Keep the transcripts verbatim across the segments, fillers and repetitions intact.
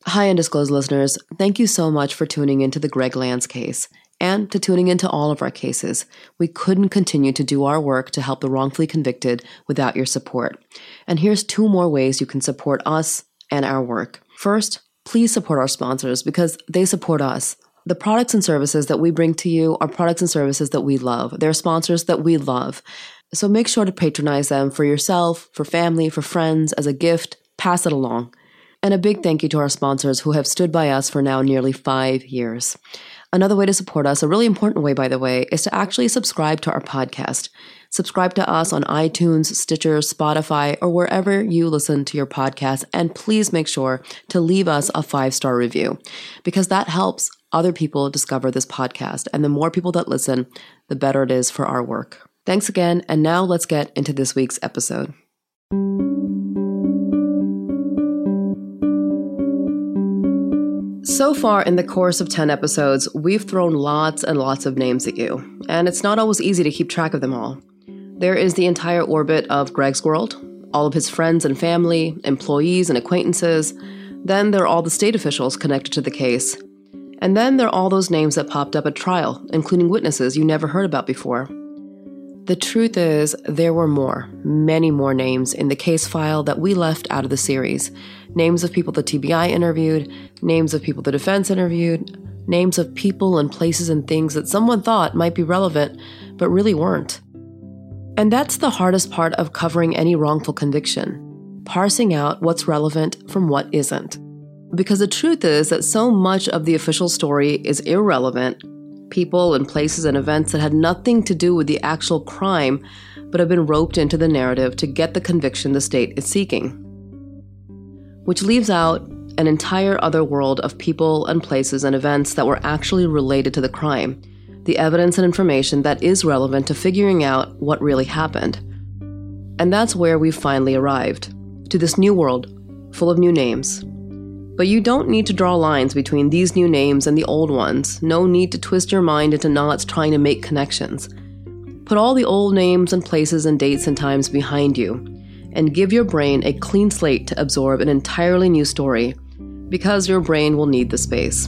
Hi, Undisclosed listeners. Thank you so much for tuning into the Greg Lance case and to tuning into all of our cases. We couldn't continue to do our work to help the wrongfully convicted without your support. And here's two more ways you can support us and our work. First, please support our sponsors because they support us. The products and services that we bring to you are products and services that we love. They're sponsors that we love. So make sure to patronize them for yourself, for family, for friends, as a gift. Pass it along. And a big thank you to our sponsors who have stood by us for now nearly five years. Another way to support us, a really important way, by the way, is to actually subscribe to our podcast. Subscribe to us on iTunes, Stitcher, Spotify, or wherever you listen to your podcast. And please make sure to leave us a five-star review because that helps other people discover this podcast. And the more people that listen, the better it is for our work. Thanks again. And now let's get into this week's episode. So far in the course of ten episodes, we've thrown lots and lots of names at you, and it's not always easy to keep track of them all. There is the entire orbit of Greg's world, all of his friends and family, employees and acquaintances. Then there are all the state officials connected to the case. And then there are all those names that popped up at trial, including witnesses you never heard about before. The truth is, there were more, many more names in the case file that we left out of the series. Names of people the T B I interviewed, names of people the defense interviewed, names of people and places and things that someone thought might be relevant, but really weren't. And that's the hardest part of covering any wrongful conviction, parsing out what's relevant from what isn't. Because the truth is that so much of the official story is irrelevant, people and places and events that had nothing to do with the actual crime, but have been roped into the narrative to get the conviction the state is seeking. Which leaves out an entire other world of people and places and events that were actually related to the crime, the evidence and information that is relevant to figuring out what really happened. And that's where we've finally arrived, to this new world, full of new names. But you don't need to draw lines between these new names and the old ones. No need to twist your mind into knots trying to make connections. Put all the old names and places and dates and times behind you, and give your brain a clean slate to absorb an entirely new story, because your brain will need the space.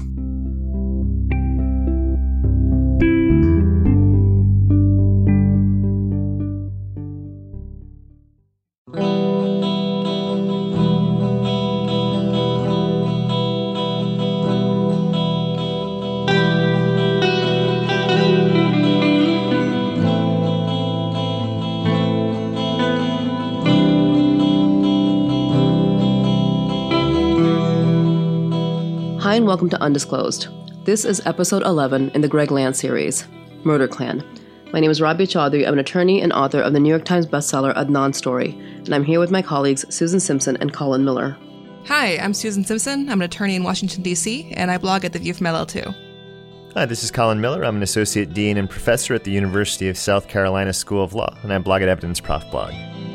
Hi and welcome to Undisclosed. This is episode eleven in the Greg Lance series, Murder Clan. My name is Rabia Chaudhry. I'm an attorney and author of the New York Times bestseller Adnan Story, and I'm here with my colleagues Susan Simpson and Colin Miller. Hi, I'm Susan Simpson. I'm an attorney in Washington, D C, and I blog at The View from L L too. Hi, this is Colin Miller. I'm an associate dean and professor at the University of South Carolina School of Law, and I blog at Evidence Prof Blog.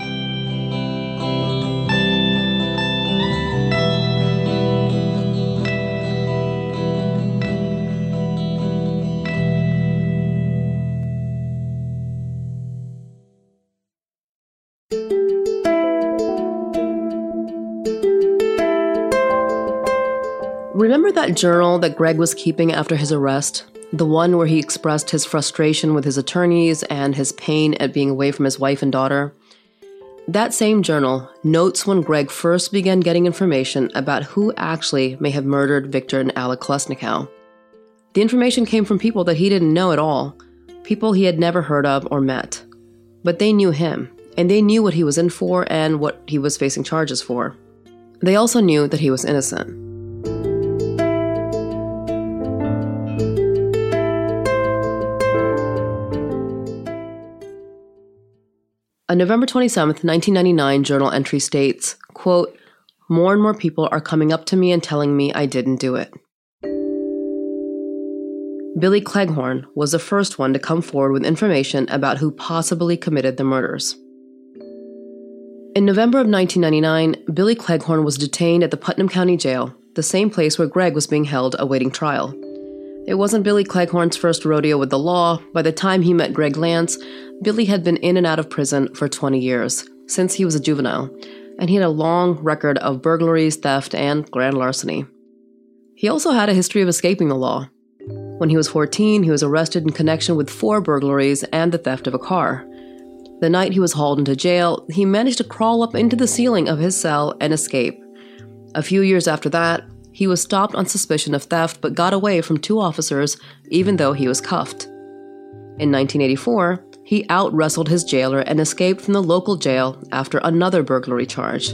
Remember that journal that Greg was keeping after his arrest? The one where he expressed his frustration with his attorneys and his pain at being away from his wife and daughter? That same journal notes when Greg first began getting information about who actually may have murdered Victor and Alec Kolesnikow. The information came from people that he didn't know at all, people he had never heard of or met. But they knew him, and they knew what he was in for and what he was facing charges for. They also knew that he was innocent. A November twenty-seventh, nineteen ninety-nine journal entry states, quote, "More and more people are coming up to me and telling me I didn't do it." Billy Cleghorn was the first one to come forward with information about who possibly committed the murders. In November of nineteen ninety-nine, Billy Cleghorn was detained at the Putnam County Jail, the same place where Greg was being held awaiting trial. It wasn't Billy Cleghorn's first rodeo with the law. By the time he met Greg Lance, Billy had been in and out of prison for twenty years, since he was a juvenile, and he had a long record of burglaries, theft, and grand larceny. He also had a history of escaping the law. When he was fourteen, he was arrested in connection with four burglaries and the theft of a car. The night he was hauled into jail, he managed to crawl up into the ceiling of his cell and escape. A few years after that, he was stopped on suspicion of theft but got away from two officers even though he was cuffed. In nineteen eighty-four, he out-wrestled his jailer and escaped from the local jail after another burglary charge.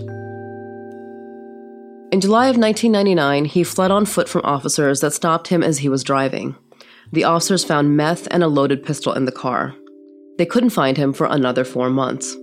In July of nineteen ninety-nine, he fled on foot from officers that stopped him as he was driving. The officers found meth and a loaded pistol in the car. They couldn't find him for another four months.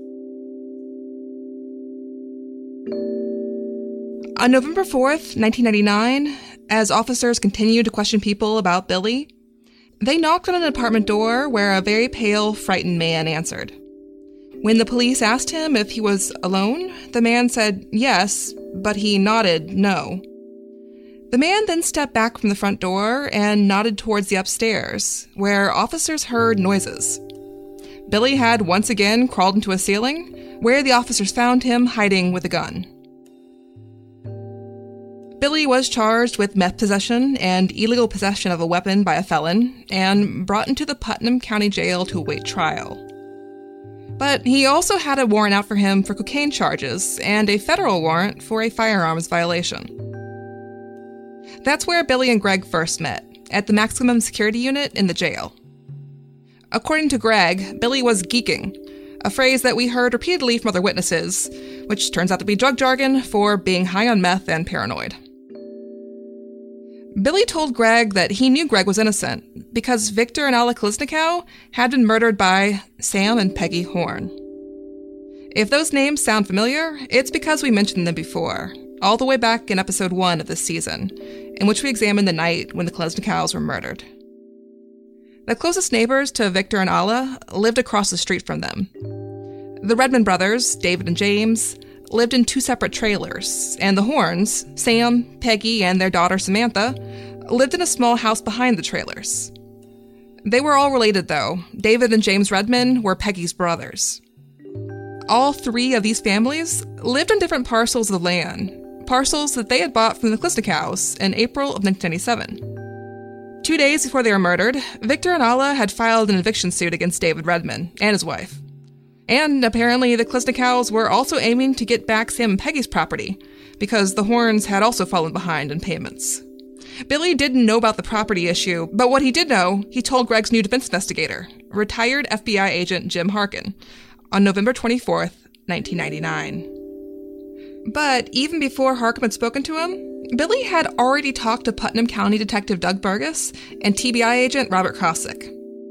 On November fourth, nineteen ninety-nine, as officers continued to question people about Billy, they knocked on an apartment door where a very pale, frightened man answered. When the police asked him if he was alone, the man said yes, but he nodded no. The man then stepped back from the front door and nodded towards the upstairs, where officers heard noises. Billy had once again crawled into a ceiling, where the officers found him hiding with a gun. Billy was charged with meth possession and illegal possession of a weapon by a felon, and brought into the Putnam County Jail to await trial. But he also had a warrant out for him for cocaine charges and a federal warrant for a firearms violation. That's where Billy and Greg first met, at the maximum security unit in the jail. According to Greg, Billy was geeking, a phrase that we heard repeatedly from other witnesses, which turns out to be drug jargon for being high on meth and paranoid. Billy told Greg that he knew Greg was innocent because Victor and Alla Kolesnikow had been murdered by Sam and Peggy Horn. If those names sound familiar, it's because we mentioned them before, all the way back in episode one of this season, in which we examined the night when the Kolesnikows were murdered. The closest neighbors to Victor and Alla lived across the street from them. The Redmond brothers, David and James, lived in two separate trailers, and the Horns, Sam, Peggy, and their daughter Samantha, lived in a small house behind the trailers. They were all related, though. David and James Redmond were Peggy's brothers. All three of these families lived on different parcels of land, parcels that they had bought from the Kolesnikows in April of nineteen ninety-seven. Two days before they were murdered, Victor and Alla had filed an eviction suit against David Redmond and his wife. And apparently the Kolesnikows were also aiming to get back Sam and Peggy's property, because the Horns had also fallen behind in payments. Billy didn't know about the property issue, but what he did know, he told Greg's new defense investigator, retired F B I agent Jim Harkin, on November twenty-fourth, nineteen ninety-nine. But even before Harkin had spoken to him, Billy had already talked to Putnam County Detective Doug Burgess and T B I agent Robert Krosick.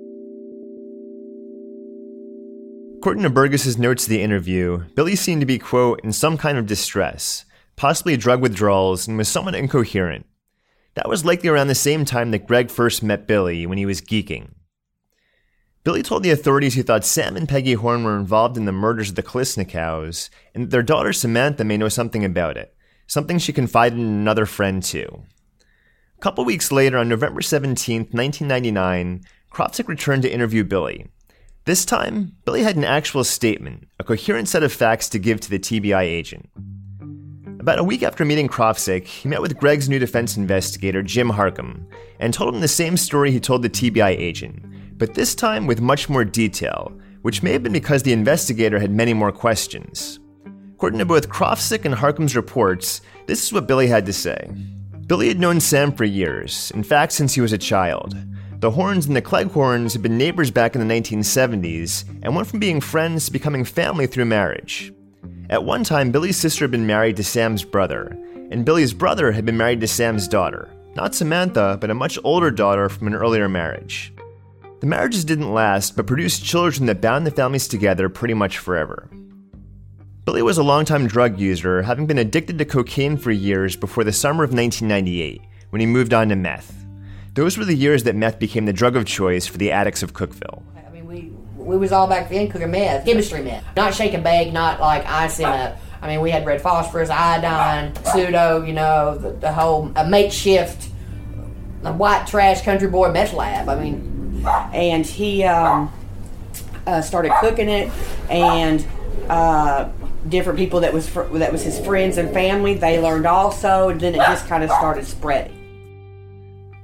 According to Burgess's notes of the interview, Billy seemed to be, quote, in some kind of distress, possibly drug withdrawals, and was somewhat incoherent. That was likely around the same time that Greg first met Billy, when he was geeking. Billy told the authorities he thought Sam and Peggy Horn were involved in the murders of the Kolesnikows, and that their daughter Samantha may know something about it, something she confided in another friend too. A couple weeks later, on November seventeenth, nineteen ninety-nine, Krosick returned to interview Billy. This time, Billy had an actual statement, a coherent set of facts to give to the T B I agent. About a week after meeting Krosick, he met with Greg's new defense investigator, Jim Harkin, and told him the same story he told the T B I agent, but this time with much more detail, which may have been because the investigator had many more questions. According to both Krosick and Harkin's reports, this is what Billy had to say. Billy had known Sam for years, in fact since he was a child. The Horns and the Cleghorns had been neighbors back in the nineteen seventies, and went from being friends to becoming family through marriage. At one time, Billy's sister had been married to Sam's brother, and Billy's brother had been married to Sam's daughter. Not Samantha, but a much older daughter from an earlier marriage. The marriages didn't last, but produced children that bound the families together pretty much forever. Billy was a longtime drug user, having been addicted to cocaine for years before the summer of nineteen ninety-eight, when he moved on to meth. Those were the years that meth became the drug of choice for the addicts of Cookeville. I mean, we we was all back then cooking meth, chemistry meth. Not shake and bake, not like ice in a... I mean, we had red phosphorus, iodine, pseudo, you know, the, the whole a makeshift a white trash country boy meth lab. I mean, and he um, uh, started cooking it, and uh, different people that was fr- that was his friends and family, they learned also, and then it just kind of started spreading.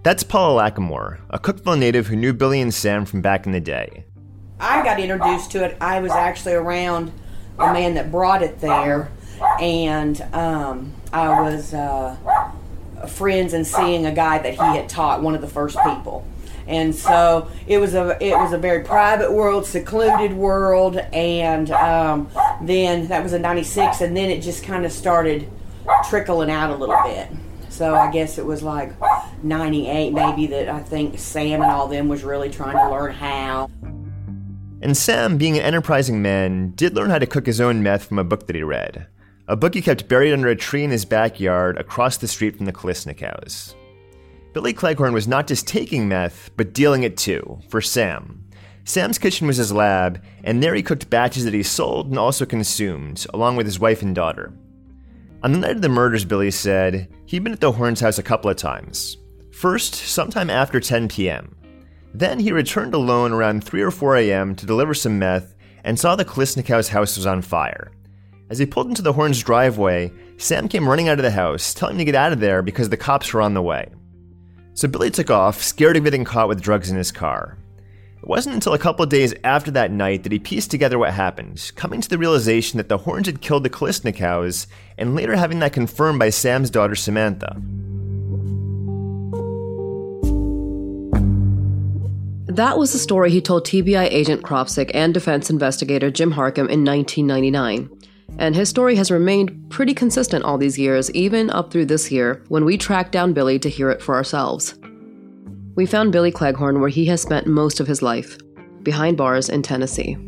That's Paula Lackamore, a Cookeville native who knew Billy and Sam from back in the day. I got introduced to it. I was actually around the man that brought it there, and um, I was uh, friends and seeing a guy that he had taught, one of the first people. And so it was a it was a very private world, secluded world, and um, then that was in ninety-six, and then it just kind of started trickling out a little bit. So I guess it was like ninety-eight maybe that I think Sam and all them was really trying to learn how. And Sam, being an enterprising man, did learn how to cook his own meth from a book that he read. A book he kept buried under a tree in his backyard across the street from the Kalishnikovs. Billy Cleghorn was not just taking meth, but dealing it too, for Sam. Sam's kitchen was his lab, and there he cooked batches that he sold and also consumed, along with his wife and daughter. On the night of the murders, Billy said, he'd been at the Horns' house a couple of times. First, sometime after ten p.m. Then he returned alone around three or four a.m. to deliver some meth and saw the Kalishnikovs' house was on fire. As he pulled into the Horns' driveway, Sam came running out of the house, telling him to get out of there because the cops were on the way. So Billy took off, scared of getting caught with drugs in his car. It wasn't until a couple of days after that night that he pieced together what happened, coming to the realization that the Horns had killed the Kalishnikovs, and later having that confirmed by Sam's daughter Samantha. That was the story he told T B I agent Kropsic and defense investigator Jim Harcum in nineteen ninety-nine. And his story has remained pretty consistent all these years, even up through this year, when we tracked down Billy to hear it for ourselves. We found Billy Cleghorn where he has spent most of his life, behind bars in Tennessee.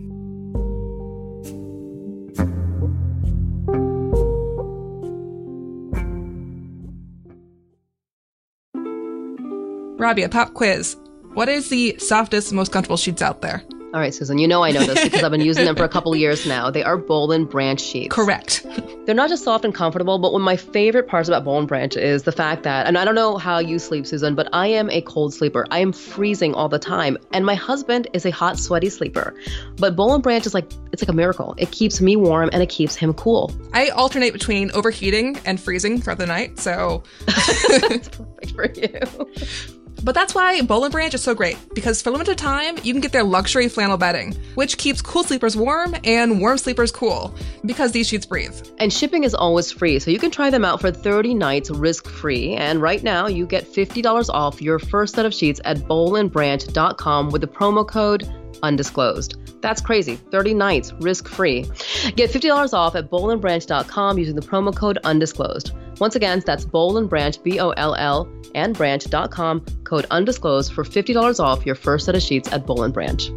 Robbie, a pop quiz. What is the softest, most comfortable sheets out there? All right, Susan, you know I know this because I've been using them for a couple years now. They are Boll and Branch sheets. Correct. They're not just soft and comfortable, but one of my favorite parts about Boll and Branch is the fact that, and I don't know how you sleep, Susan, but I am a cold sleeper. I am freezing all the time. And my husband is a hot, sweaty sleeper. But Boll and Branch is like, it's like a miracle. It keeps me warm and it keeps him cool. I alternate between overheating and freezing for the night, so... That's perfect for you. But that's why Boll and Branch is so great, because for limited time, you can get their luxury flannel bedding, which keeps cool sleepers warm and warm sleepers cool, because these sheets breathe. And shipping is always free, so you can try them out for thirty nights risk-free. And right now, you get fifty dollars off your first set of sheets at boll and branch dot com with the promo code undisclosed. That's crazy. thirty nights risk-free. Get fifty dollars off at boll and branch dot com using the promo code undisclosed. Once again, that's Boll and Branch, B O L L, and branch dot com, code undisclosed for fifty dollars off your first set of sheets at Boll and Branch.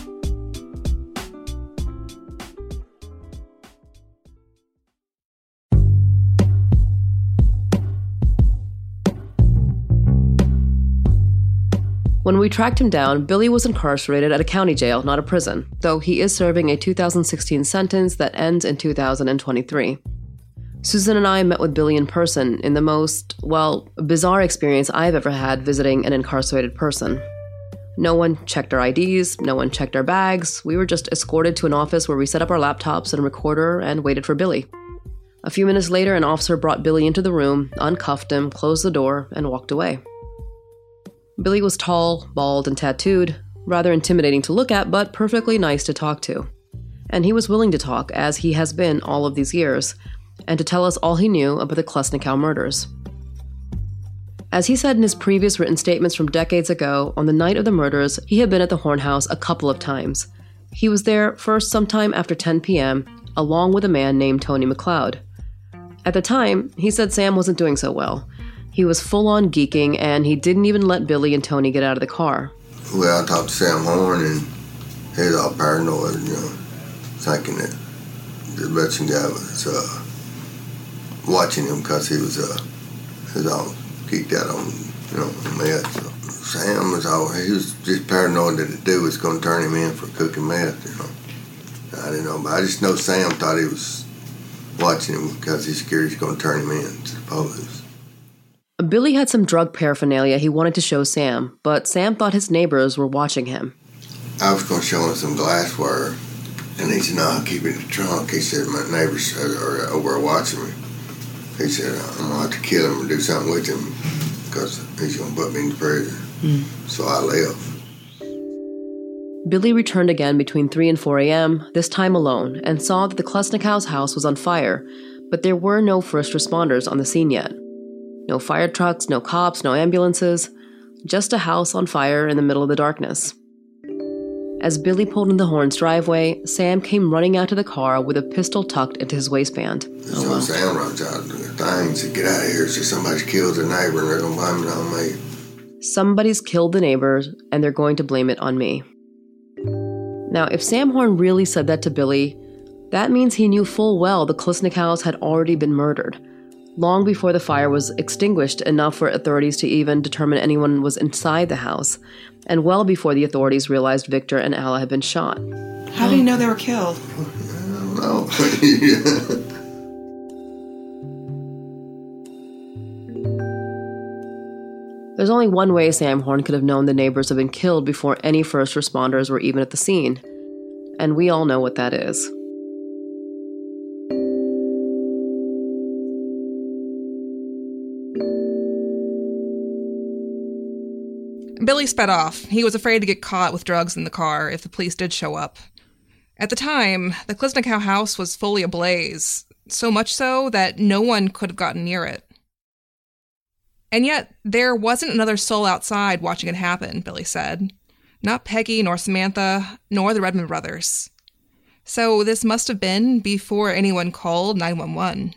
When we tracked him down, Billy was incarcerated at a county jail, not a prison, though he is serving a two thousand sixteen sentence that ends in two thousand twenty-three. Susan and I met with Billy in person in the most, well, bizarre experience I've ever had visiting an incarcerated person. No one checked our I Ds, no one checked our bags. We were just escorted to an office where we set up our laptops and a recorder and waited for Billy. A few minutes later, an officer brought Billy into the room, uncuffed him, closed the door, and walked away. Billy was tall, bald, and tattooed, rather intimidating to look at, but perfectly nice to talk to. And he was willing to talk, as he has been all of these years, and to tell us all he knew about the Kalishnikov murders. As he said in his previous written statements from decades ago, on the night of the murders, he had been at the Horn House a couple of times. He was there first sometime after ten p.m., along with a man named Tony McLeod. At the time, he said Sam wasn't doing so well. He was full-on geeking, and he didn't even let Billy and Tony get out of the car. Well, I talked to Sam Horn, and he was all paranoid, you know, thinking that the Russian guy was uh, watching him because he was uh, he was all geeked out on, you know, meth. So Sam was all, he was just paranoid that the dude was going to turn him in for cooking meth, you know. I didn't know, but I just know Sam thought he was watching him because he's scared he's going to turn him in to the police. Billy had some drug paraphernalia he wanted to show Sam, but Sam thought his neighbors were watching him. I was going to show him some glassware, and he said, no, I'll keep it in the trunk. He said, my neighbors are over watching me. He said, I'm going to have to kill him or do something with him because he's going to put me in prison. Mm. So I left. Billy returned again between three and four a.m., this time alone, and saw that the Klesnikows' house was on fire, but there were no first responders on the scene yet. No fire trucks, no cops, no ambulances, just a house on fire in the middle of the darkness. As Billy pulled into Horn's driveway, Sam came running out to the car with a pistol tucked into his waistband. So oh, wow. Sam runs out the thing, said, "Get out of here." So somebody's killed the neighbor and they're going to blame it on me. Somebody's killed the neighbors and they're going to blame it on me. Now, if Sam Horn really said that to Billy, that means he knew full well the Klesnikows had already been murdered, long before the fire was extinguished enough for authorities to even determine anyone was inside the house, and well before the authorities realized Victor and Alla had been shot. How do you know they were killed? I don't know. There's only one way Sam Horn could have known the neighbors had been killed before any first responders were even at the scene, and we all know what that is. Billy sped off. He was afraid to get caught with drugs in the car if the police did show up. At the time, the Klesnikow house was fully ablaze, so much so that no one could have gotten near it. And yet, there wasn't another soul outside watching it happen, Billy said. Not Peggy, nor Samantha, nor the Redmond brothers. So this must have been before anyone called nine one one.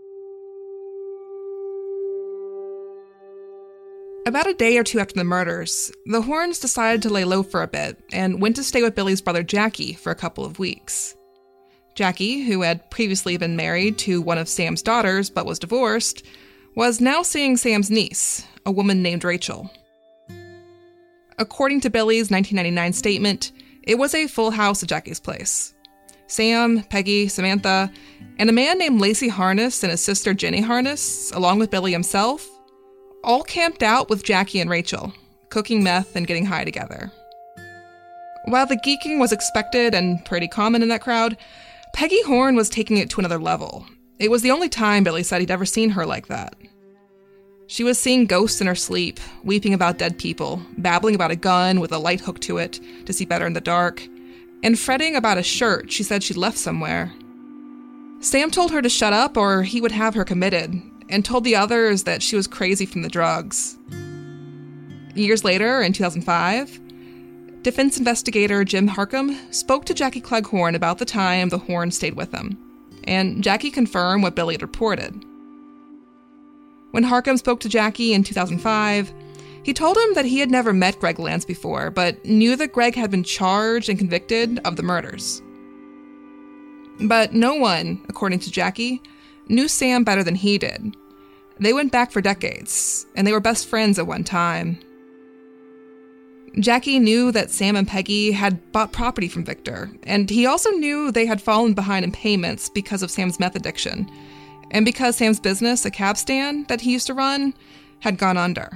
About a day or two after the murders, the Horns decided to lay low for a bit and went to stay with Billy's brother Jackie for a couple of weeks. Jackie, who had previously been married to one of Sam's daughters but was divorced, was now seeing Sam's niece, a woman named Rachel. According to Billy's nineteen ninety-nine statement, it was a full house at Jackie's place. Sam, Peggy, Samantha, and a man named Lacey Harness and his sister Jenny Harness, along with Billy himself, all camped out with Jackie and Rachel, cooking meth and getting high together. While the geeking was expected and pretty common in that crowd, Peggy Horn was taking it to another level. It was the only time Billy said he'd ever seen her like that. She was seeing ghosts in her sleep, weeping about dead people, babbling about a gun with a light hooked to it to see better in the dark, and fretting about a shirt she said she'd left somewhere. Sam told her to shut up or he would have her committed, and told the others that she was crazy from the drugs. Years later, in two thousand five, defense investigator Jim Harcum spoke to Jackie Cleghorn about the time the Horns stayed with him, and Jackie confirmed what Billy had reported. When Harcum spoke to Jackie in two thousand five, he told him that he had never met Greg Lance before, but knew that Greg had been charged and convicted of the murders. But no one, according to Jackie, knew Sam better than he did. They went back for decades, and they were best friends at one time. Jackie knew that Sam and Peggy had bought property from Victor, and he also knew they had fallen behind in payments because of Sam's meth addiction, and because Sam's business, a cab stand that he used to run, had gone under.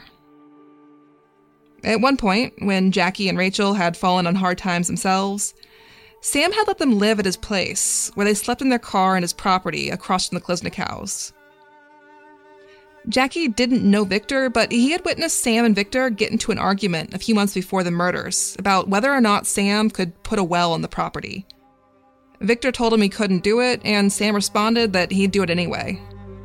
At one point, when Jackie and Rachel had fallen on hard times themselves, Sam had let them live at his place, where they slept in their car and his property across from the Klesnikows. Jackie didn't know Victor, but he had witnessed Sam and Victor get into an argument a few months before the murders about whether or not Sam could put a well on the property. Victor told him he couldn't do it, and Sam responded that he'd do it anyway.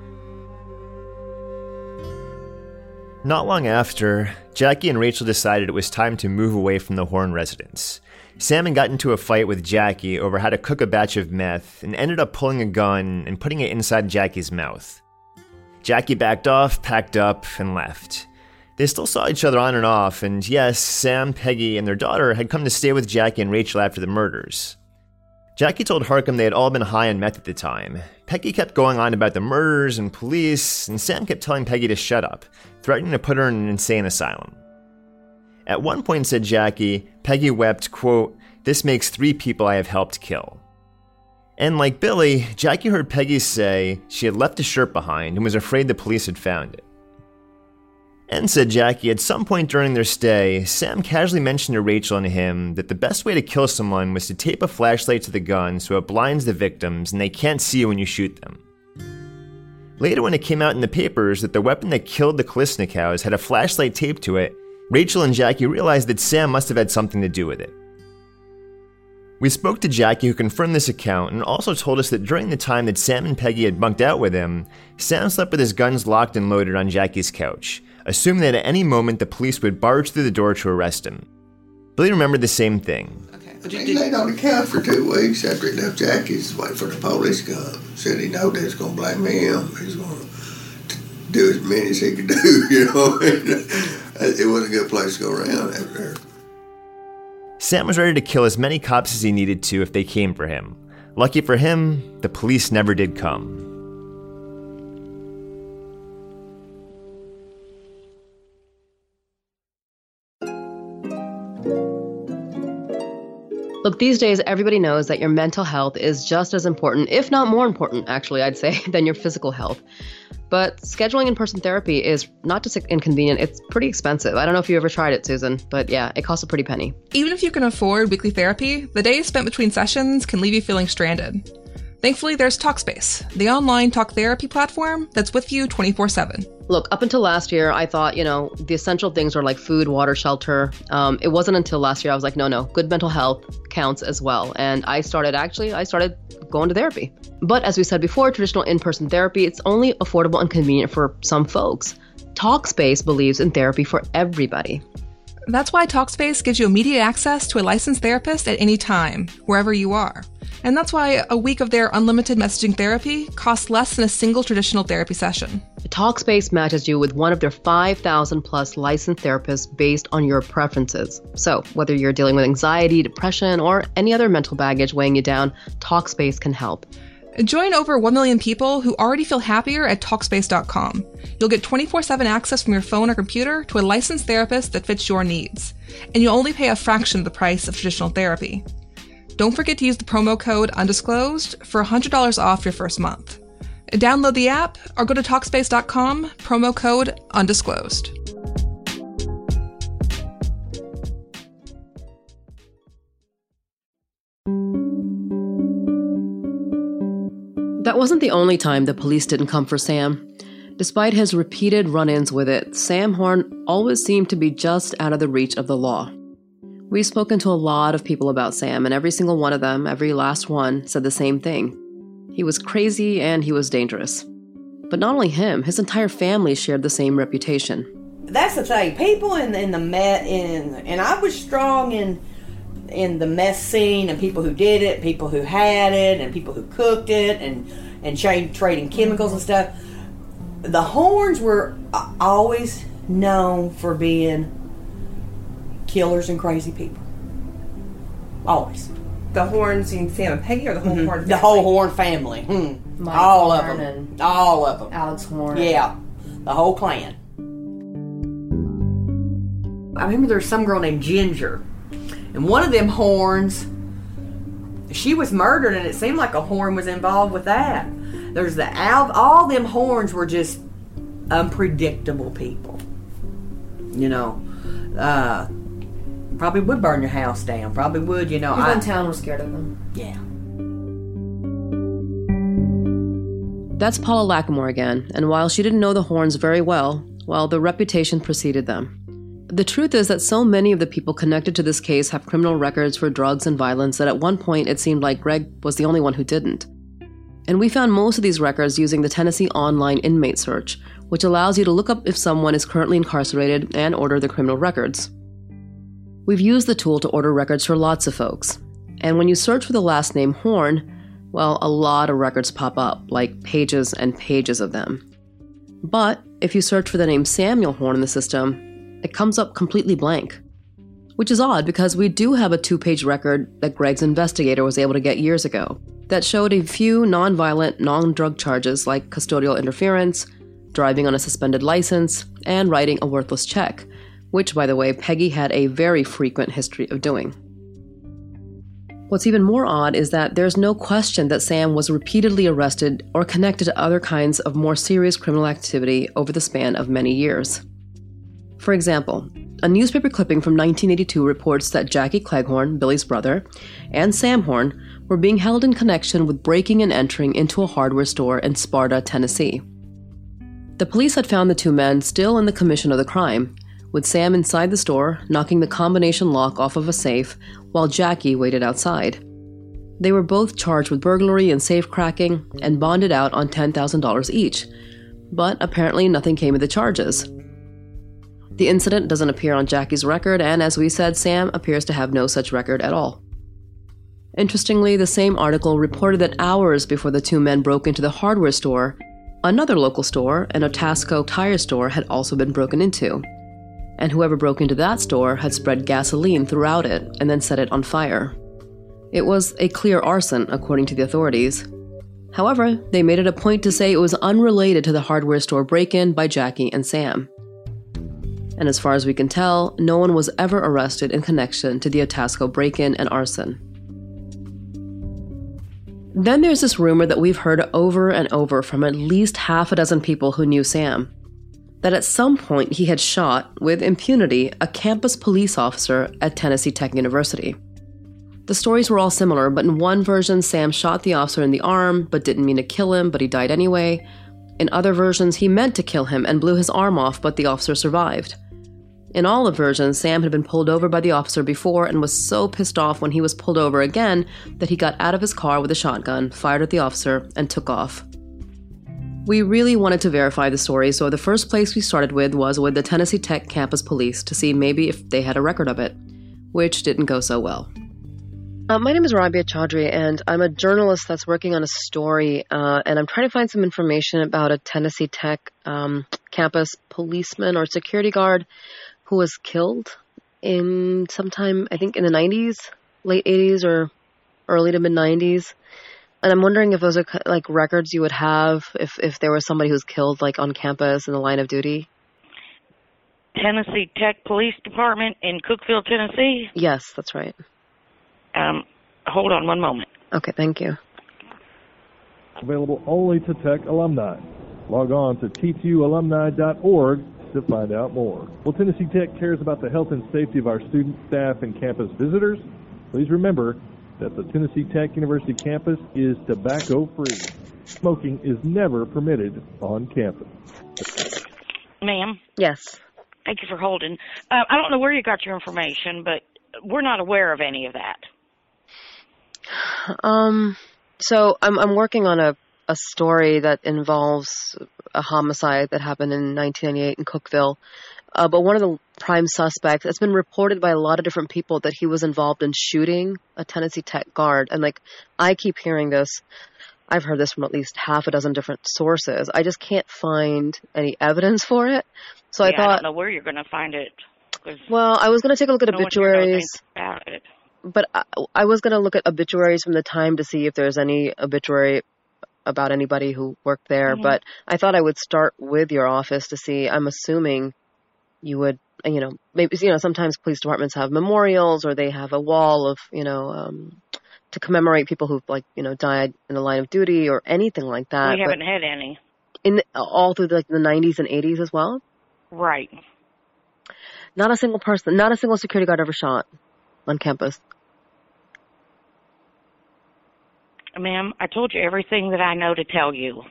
Not long after, Jackie and Rachel decided it was time to move away from the Horn residence. Sam had gotten into a fight with Jackie over how to cook a batch of meth and ended up pulling a gun and putting it inside Jackie's mouth. Jackie backed off, packed up, and left. They still saw each other on and off, and yes, Sam, Peggy, and their daughter had come to stay with Jackie and Rachel after the murders. Jackie told Harcum they had all been high on meth at the time. Peggy kept going on about the murders and police, and Sam kept telling Peggy to shut up, threatening to put her in an insane asylum. At one point, said Jackie, Peggy wept, quote, "This makes three people I have helped kill." And like Billy, Jackie heard Peggy say she had left a shirt behind and was afraid the police had found it. And said Jackie, at some point during their stay, Sam casually mentioned to Rachel and him that the best way to kill someone was to tape a flashlight to the gun so it blinds the victims and they can't see you when you shoot them. Later, when it came out in the papers that the weapon that killed the Kalishnikovs had a flashlight taped to it, Rachel and Jackie realized that Sam must have had something to do with it. We spoke to Jackie, who confirmed this account and also told us that during the time that Sam and Peggy had bunked out with him, Sam slept with his guns locked and loaded on Jackie's couch, assuming that at any moment the police would barge through the door to arrest him. Billy remembered the same thing. He laid on the couch for two weeks after he left Jackie's, waiting for the police to come. Said he knew they was going to blame him. He was going to do as many as he could do, you know. It wasn't a good place to go around after there. Sam was ready to kill as many cops as he needed to if they came for him. Lucky for him, the police never did come. Look, these days, everybody knows that your mental health is just as important, if not more important, actually, I'd say, than your physical health. But scheduling in-person therapy is not just inconvenient, it's pretty expensive. I don't know if you ever tried it, Susan, but yeah, it costs a pretty penny. Even if you can afford weekly therapy, the days spent between sessions can leave you feeling stranded. Thankfully, there's Talkspace, the online talk therapy platform that's with you twenty-four seven. Look, up until last year, I thought, you know, the essential things were like food, water, shelter. Um, it wasn't until last year I was like, no, no, good mental health counts as well. And I started, actually, I started going to therapy. But as we said before, traditional in-person therapy, it's only affordable and convenient for some folks. Talkspace believes in therapy for everybody. That's why Talkspace gives you immediate access to a licensed therapist at any time, wherever you are. And that's why a week of their unlimited messaging therapy costs less than a single traditional therapy session. Talkspace matches you with one of their five thousand plus licensed therapists based on your preferences. So whether you're dealing with anxiety, depression, or any other mental baggage weighing you down, Talkspace can help. Join over one million people who already feel happier at Talkspace dot com. You'll get twenty-four seven access from your phone or computer to a licensed therapist that fits your needs. And you'll only pay a fraction of the price of traditional therapy. Don't forget to use the promo code UNDISCLOSED for one hundred dollars off your first month. Download the app or go to Talkspace dot com, promo code UNDISCLOSED. That wasn't the only time the police didn't come for Sam. Despite his repeated run-ins with it, Sam Horn always seemed to be just out of the reach of the law. We've spoken to a lot of people about Sam, and every single one of them, every last one, said the same thing. He was crazy and he was dangerous. But not only him, his entire family shared the same reputation. That's the thing. People in in the met in and I was strong in in the meth scene, and people who did it, people who had it, and people who cooked it, and and tra- trading chemicals and stuff. The Horns were always known for being killers and crazy people. Always. The Horns in Sam and Peggy, or the whole mm-hmm. Horn family? The whole Horn family. Hmm. All of them. And All of them. Alex Horn. Yeah. The whole clan. I remember there was some girl named Ginger. And one of them Horns, she was murdered, and it seemed like a Horn was involved with that. There's the all, all them Horns were just unpredictable people. You know, uh, probably would burn your house down. Probably would, you know. People in town were scared of them. Yeah. That's Paula Lackmore again, and while she didn't know the Horns very well, well, the reputation preceded them. The truth is that so many of the people connected to this case have criminal records for drugs and violence that at one point it seemed like Greg was the only one who didn't. And we found most of these records using the Tennessee Online Inmate Search, which allows you to look up if someone is currently incarcerated and order their criminal records. We've used the tool to order records for lots of folks. And when you search for the last name Horn, well, a lot of records pop up, like pages and pages of them. But if you search for the name Samuel Horn in the system, it comes up completely blank. Which is odd because we do have a two-page record that Greg's investigator was able to get years ago that showed a few non-violent, non-drug charges like custodial interference, driving on a suspended license, and writing a worthless check, which, by the way, Peggy had a very frequent history of doing. What's even more odd is that there's no question that Sam was repeatedly arrested or connected to other kinds of more serious criminal activity over the span of many years. For example, a newspaper clipping from nineteen eighty-two reports that Jackie Cleghorn, Billy's brother, and Sam Horn were being held in connection with breaking and entering into a hardware store in Sparta, Tennessee. The police had found the two men still in the commission of the crime, with Sam inside the store, knocking the combination lock off of a safe, while Jackie waited outside. They were both charged with burglary and safe cracking and bonded out on ten thousand dollars each, but apparently nothing came of the charges. The incident doesn't appear on Jackie's record, and as we said, Sam appears to have no such record at all. Interestingly, the same article reported that hours before the two men broke into the hardware store, another local store, an Otasco tire store, had also been broken into. And whoever broke into that store had spread gasoline throughout it and then set it on fire. It was a clear arson, according to the authorities. However, they made it a point to say it was unrelated to the hardware store break-in by Jackie and Sam. And as far as we can tell, no one was ever arrested in connection to the Otasco break-in and arson. Then there's this rumor that we've heard over and over from at least half a dozen people who knew Sam, that at some point he had shot, with impunity, a campus police officer at Tennessee Tech University. The stories were all similar, but in one version, Sam shot the officer in the arm, but didn't mean to kill him, but he died anyway. In other versions, he meant to kill him and blew his arm off, but the officer survived. In all the versions, Sam had been pulled over by the officer before and was so pissed off when he was pulled over again that he got out of his car with a shotgun, fired at the officer, and took off. We really wanted to verify the story, so the first place we started with was with the Tennessee Tech campus police to see maybe if they had a record of it, which didn't go so well. Uh, my name is Rabia Chaudhry, and I'm a journalist that's working on a story, uh, and I'm trying to find some information about a Tennessee Tech um, campus policeman or security guard who was killed in sometime, I think in the nineties, late eighties or early to mid nineties. And I'm wondering if those are like records you would have if, if there was somebody who was killed like on campus in the line of duty. Tennessee Tech Police Department in Cookeville, Tennessee? Yes, that's right. Um, hold on one moment. Okay, thank you. Available only to Tech alumni. Log on to T T U alumni dot org to find out more. Well, Tennessee Tech cares about the health and safety of our students, staff, and campus visitors. Please remember that the Tennessee Tech University campus is tobacco-free. Smoking is never permitted on campus. Ma'am? Yes. Thank you for holding. Uh, I don't know where you got your information, but we're not aware of any of that. Um, so I'm I'm working on a, a story that involves a homicide that happened in nineteen ninety-eight in Cookeville. Uh, but one of the prime suspects, it's been reported by a lot of different people that he was involved in shooting a Tennessee Tech guard. And like, I keep hearing this. I've heard this from at least half a dozen different sources. I just can't find any evidence for it. So yeah, I thought, I don't know where you're going to find it. Well, I was going to take a look at no obituaries. About it. But I, I was going to look at obituaries from the time to see if there's any obituary about anybody who worked there. Mm-hmm. But I thought I would start with your office to see. I'm assuming you would, you know, maybe, you know, sometimes police departments have memorials or they have a wall of, you know, um, to commemorate people who've, like, you know, died in the line of duty or anything like that. We haven't but had any. In the, all through the, like the nineties and eighties as well? Right. Not a single person, not a single security guard ever shot on campus. Ma'am, I told you everything that I know to tell you.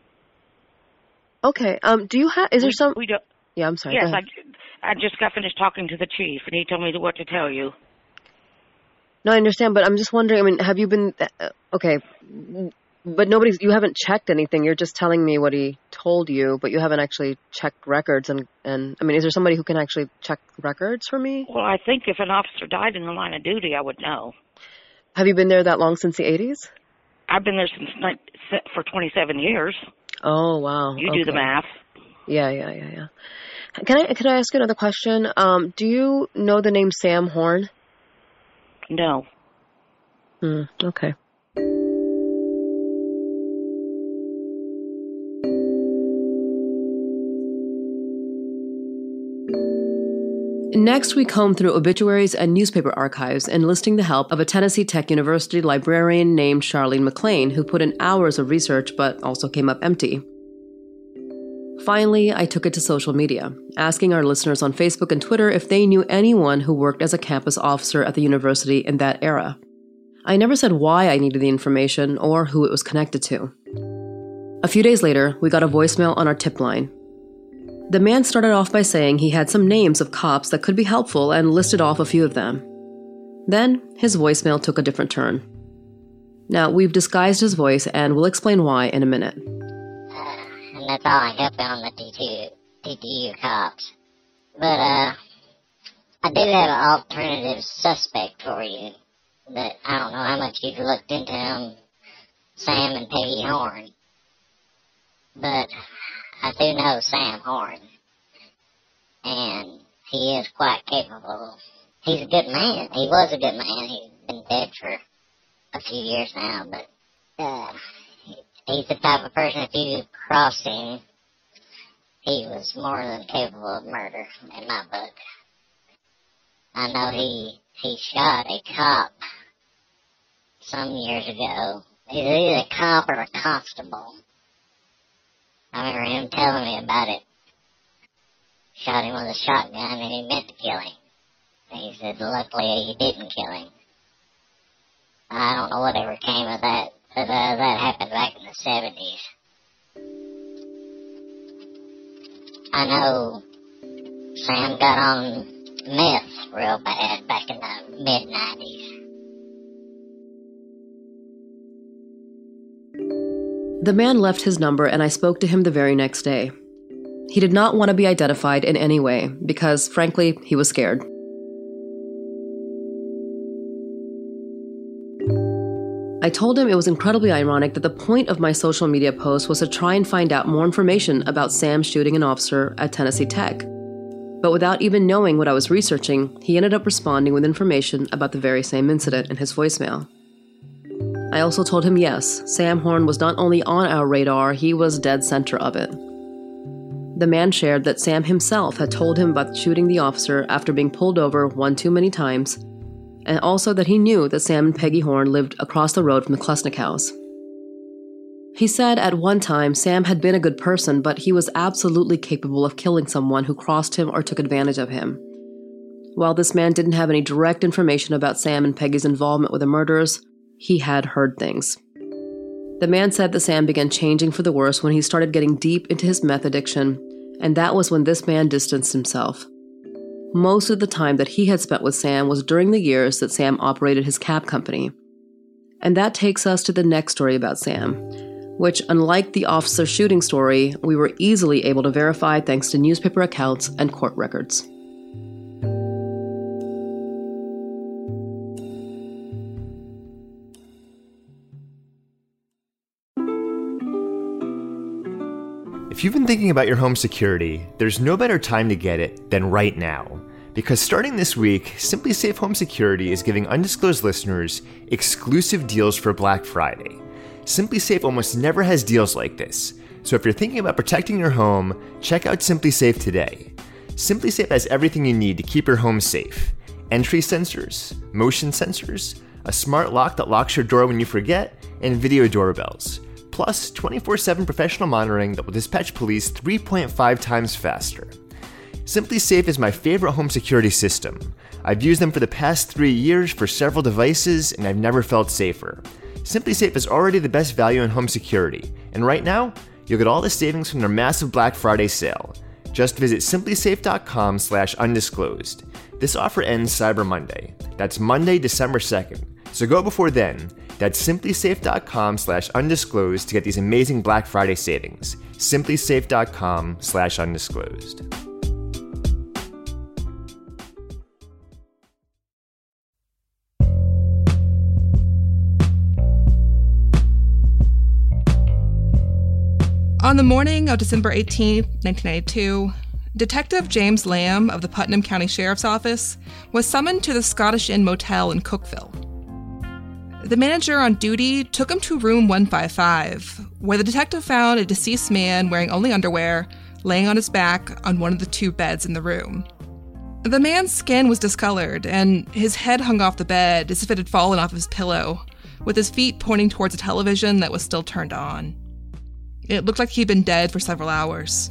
Okay. Um. Do you have? Is there we, some? We don't. Yeah. I'm sorry. Yes, I, I just got finished talking to the chief, and he told me what to tell you. No, I understand, but I'm just wondering. I mean, have you been? Uh, okay. But nobody's. You haven't checked anything. You're just telling me what he told you, but you haven't actually checked records. And and I mean, is there somebody who can actually check records for me? Well, I think if an officer died in the line of duty, I would know. Have you been there that long, since the eighties? I've been there since for twenty-seven years. Oh, wow. You okay. do the math. Yeah, yeah, yeah, yeah. Can I can I ask you another question? Um, do you know the name Sam Horn? No. Hmm. Okay. Next, we comb through obituaries and newspaper archives, enlisting the help of a Tennessee Tech University librarian named Charlene McLean, who put in hours of research but also came up empty. Finally, I took it to social media, asking our listeners on Facebook and Twitter if they knew anyone who worked as a campus officer at the university in that era. I never said why I needed the information or who it was connected to. A few days later, we got a voicemail on our tip line, The man started off by saying he had some names of cops that could be helpful and listed off a few of them. Then, his voicemail took a different turn. Now, we've disguised his voice and we'll explain why in a minute. Uh, and that's all I got on the T T U cops. But, uh, I do have an alternative suspect for you that I don't know how much you've looked into him, Sam and Peggy Horn. But I do know Sam Horn, and he is quite capable. He's a good man. He was a good man. He's been dead for a few years now, but uh, he's the type of person, if you crossed him, he was more than capable of murder, in my book. I know he he shot a cop some years ago. He's either a cop or a constable. I remember him telling me about it. Shot him with a shotgun and he meant to kill him. And he said luckily he didn't kill him. I don't know whatever came of that, but uh, that happened back in the seventies. I know Sam got on meth real bad back in the mid nineties. The man left his number and I spoke to him the very next day. He did not want to be identified in any way because, frankly, he was scared. I told him it was incredibly ironic that the point of my social media post was to try and find out more information about Sam shooting an officer at Tennessee Tech. But without even knowing what I was researching, he ended up responding with information about the very same incident in his voicemail. I also told him yes, Sam Horn was not only on our radar, he was dead center of it. The man shared that Sam himself had told him about shooting the officer after being pulled over one too many times, and also that he knew that Sam and Peggy Horn lived across the road from the Klesnick house. He said at one time Sam had been a good person, but he was absolutely capable of killing someone who crossed him or took advantage of him. While this man didn't have any direct information about Sam and Peggy's involvement with the murders, he had heard things. The man said that Sam began changing for the worse when he started getting deep into his meth addiction, and that was when this man distanced himself. Most of the time that he had spent with Sam was during the years that Sam operated his cab company. And that takes us to the next story about Sam, which, unlike the officer shooting story, we were easily able to verify thanks to newspaper accounts and court records. If you've been thinking about your home security, there's no better time to get it than right now. Because starting this week, SimpliSafe Home Security is giving undisclosed listeners exclusive deals for Black Friday. SimpliSafe almost never has deals like this, so if you're thinking about protecting your home, check out SimpliSafe today. SimpliSafe has everything you need to keep your home safe. Entry sensors, motion sensors, a smart lock that locks your door when you forget, and video doorbells. Plus twenty-four seven professional monitoring that will dispatch police three point five times faster. SimpliSafe is my favorite home security system. I've used them for the past three years for several devices, and I've never felt safer. SimpliSafe is already the best value in home security, and right now, you'll get all the savings from their massive Black Friday sale. Just visit simplisafe.com slash undisclosed. This offer ends Cyber Monday. That's Monday, December second. So go before then. That's simplisafe.com slash undisclosed to get these amazing Black Friday savings. simplisafe.com slash undisclosed. On the morning of December eighteenth, nineteen ninety-two, Detective James Lamb of the Putnam County Sheriff's Office was summoned to the Scottish Inn Motel in Cookeville. The manager on duty took him to room one fifty-five, where the detective found a deceased man wearing only underwear, laying on his back on one of the two beds in the room. The man's skin was discolored, and his head hung off the bed as if it had fallen off his pillow, with his feet pointing towards a television that was still turned on. It looked like he'd been dead for several hours.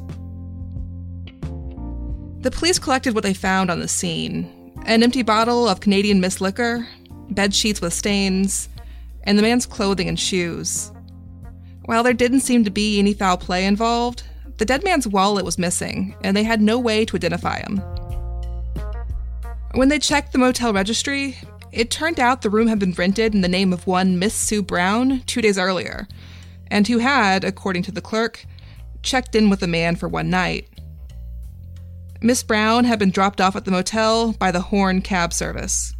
The police collected what they found on the scene: an empty bottle of Canadian Mist liquor, bed sheets with stains, and the man's clothing and shoes. While there didn't seem to be any foul play involved, the dead man's wallet was missing, and they had no way to identify him. When they checked the motel registry, it turned out the room had been rented in the name of one Miss Sue Brown two days earlier, and who had, according to the clerk, checked in with the man for one night. Miss Brown had been dropped off at the motel by the Horn cab service.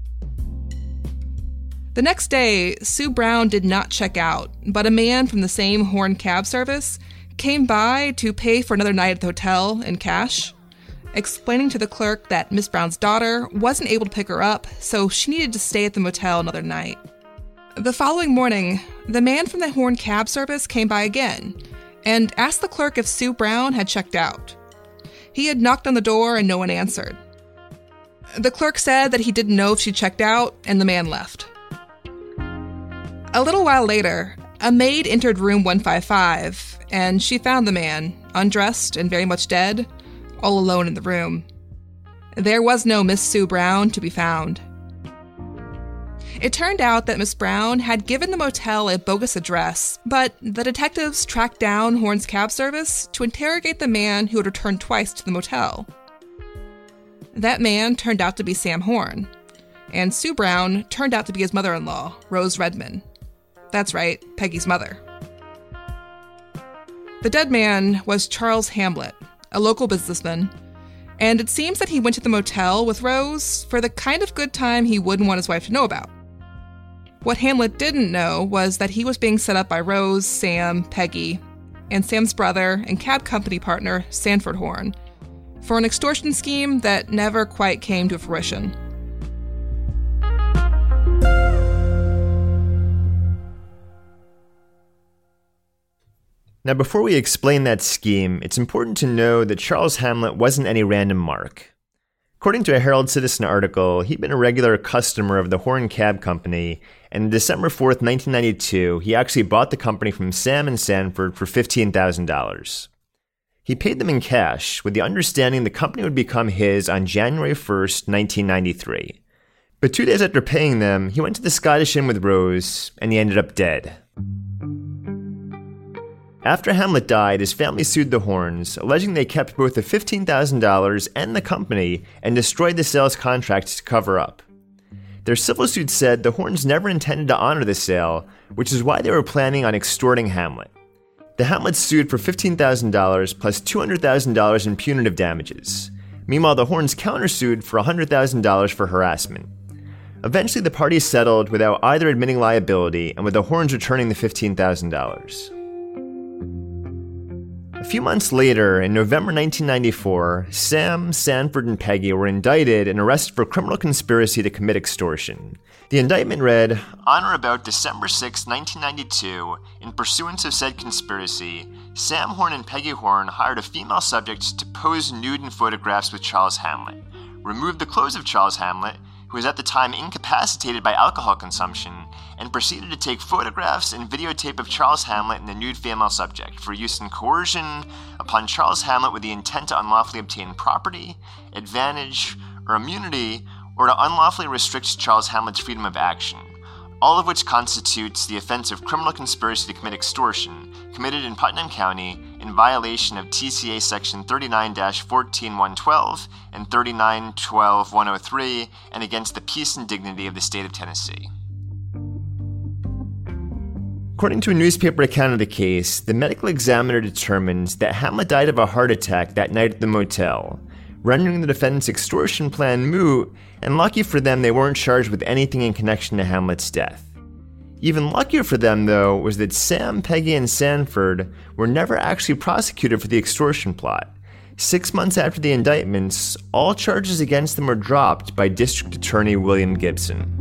The next day, Sue Brown did not check out, but a man from the same Horn cab service came by to pay for another night at the hotel in cash, explaining to the clerk that Miss Brown's daughter wasn't able to pick her up, so she needed to stay at the motel another night. The following morning, the man from the Horn cab service came by again and asked the clerk if Sue Brown had checked out. He had knocked on the door and no one answered. The clerk said that he didn't know if she checked out, and the man left. A little while later, a maid entered room one fifty-five, and she found the man, undressed and very much dead, all alone in the room. There was no Miss Sue Brown to be found. It turned out that Miss Brown had given the motel a bogus address, but the detectives tracked down Horn's cab service to interrogate the man who had returned twice to the motel. That man turned out to be Sam Horn, and Sue Brown turned out to be his mother-in-law, Rose Redman. That's right, Peggy's mother. The dead man was Charles Hamlet, a local businessman, and it seems that he went to the motel with Rose for the kind of good time he wouldn't want his wife to know about. What Hamlet didn't know was that he was being set up by Rose, Sam, Peggy, and Sam's brother and cab company partner, Sanford Horn, for an extortion scheme that never quite came to fruition. Now, before we explain that scheme, it's important to know that Charles Hamlet wasn't any random mark. According to a Herald Citizen article, he'd been a regular customer of the Horn Cab Company, and on December fourth, nineteen ninety-two, he actually bought the company from Sam and Sanford for fifteen thousand dollars. He paid them in cash, with the understanding the company would become his on January first, nineteen ninety-three. But two days after paying them, he went to the Scottish Inn with Rose, and he ended up dead. After Hamlet died, his family sued the Horns, alleging they kept both the fifteen thousand dollars and the company and destroyed the sales contracts to cover up. Their civil suit said the Horns never intended to honor the sale, which is why they were planning on extorting Hamlet. The Hamlets sued for fifteen thousand dollars plus two hundred thousand dollars in punitive damages. Meanwhile, the Horns countersued for one hundred thousand dollars for harassment. Eventually, the parties settled without either admitting liability and with the Horns returning the fifteen thousand dollars. A few months later, in November nineteen ninety-four, Sam, Sanford, and Peggy were indicted and arrested for criminal conspiracy to commit extortion. The indictment read, "On or about December sixth, nineteen ninety-two, in pursuance of said conspiracy, Sam Horn and Peggy Horn hired a female subject to pose nude in photographs with Charles Hamlet, removed the clothes of Charles Hamlet, who was at the time incapacitated by alcohol consumption, and proceeded to take photographs and videotape of Charles Hamlet and the nude female subject for use in coercion upon Charles Hamlet with the intent to unlawfully obtain property, advantage, or immunity, or to unlawfully restrict Charles Hamlet's freedom of action, all of which constitutes the offense of criminal conspiracy to commit extortion, committed in Putnam County in violation of T C A Section thirty-nine dash fourteen one twelve and thirty-nine twelve one oh three, and against the peace and dignity of the state of Tennessee." According to a newspaper account of the case, the medical examiner determined that Hamlet died of a heart attack that night at the motel, rendering the defendant's extortion plan moot, and lucky for them they weren't charged with anything in connection to Hamlet's death. Even luckier for them, though, was that Sam, Peggy, and Sanford were never actually prosecuted for the extortion plot. Six months after the indictments, all charges against them were dropped by District Attorney William Gibson.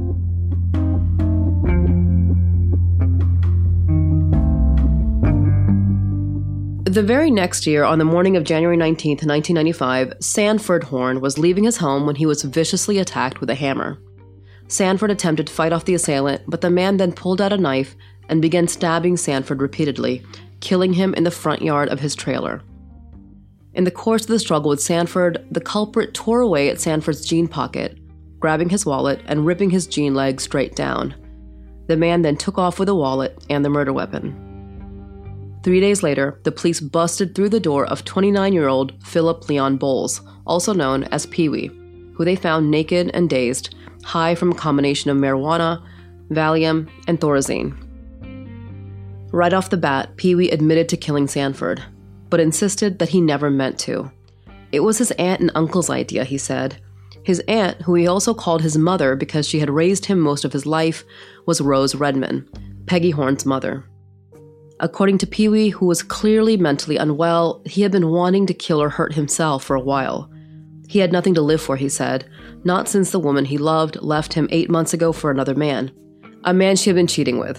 The very next year, on the morning of January nineteenth, nineteen ninety-five, Sanford Horn was leaving his home when he was viciously attacked with a hammer. Sanford attempted to fight off the assailant, but the man then pulled out a knife and began stabbing Sanford repeatedly, killing him in the front yard of his trailer. In the course of the struggle with Sanford, the culprit tore away at Sanford's jean pocket, grabbing his wallet and ripping his jean leg straight down. The man then took off with the wallet and the murder weapon. Three days later, the police busted through the door of twenty-nine-year-old Philip Leon Bowles, also known as Pee-wee, who they found naked and dazed, high from a combination of marijuana, Valium, and Thorazine. Right off the bat, Pee-wee admitted to killing Sanford, but insisted that he never meant to. It was his aunt and uncle's idea, he said. His aunt, who he also called his mother because she had raised him most of his life, was Rose Redman, Peggy Horn's mother. According to Pee-wee, who was clearly mentally unwell, he had been wanting to kill or hurt himself for a while. He had nothing to live for, he said, not since the woman he loved left him eight months ago for another man, a man she had been cheating with.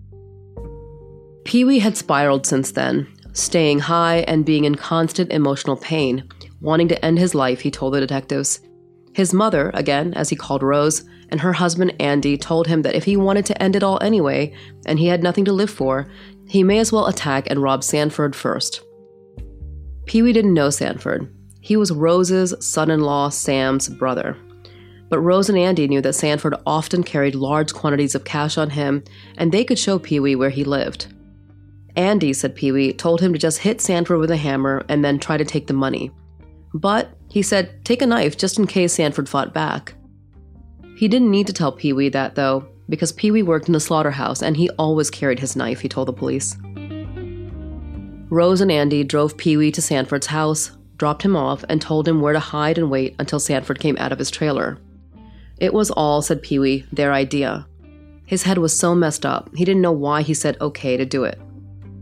Pee-wee had spiraled since then, staying high and being in constant emotional pain, wanting to end his life, he told the detectives. His mother, again, as he called Rose, and her husband Andy told him that if he wanted to end it all anyway, and he had nothing to live for, he may as well attack and rob Sanford first. Pee-wee didn't know Sanford. He was Rose's son-in-law, Sam's brother. But Rose and Andy knew that Sanford often carried large quantities of cash on him, and they could show Pee-wee where he lived. Andy, said Pee-wee, told him to just hit Sanford with a hammer and then try to take the money. But, he said, take a knife just in case Sanford fought back. He didn't need to tell Pee-wee that, though, because Pee-wee worked in a slaughterhouse and he always carried his knife, he told the police. Rose and Andy drove Pee-wee to Sanford's house, dropped him off, and told him where to hide and wait until Sanford came out of his trailer. It was all, said Pee-wee, their idea. His head was so messed up, he didn't know why he said okay to do it.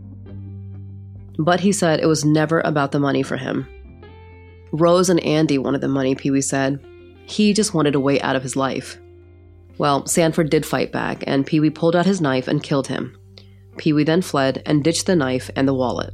But he said it was never about the money for him. Rose and Andy wanted the money, Pee-wee said. He just wanted a way out of his life. Well, Sanford did fight back, and Pee-wee pulled out his knife and killed him. Pee-wee then fled and ditched the knife and the wallet.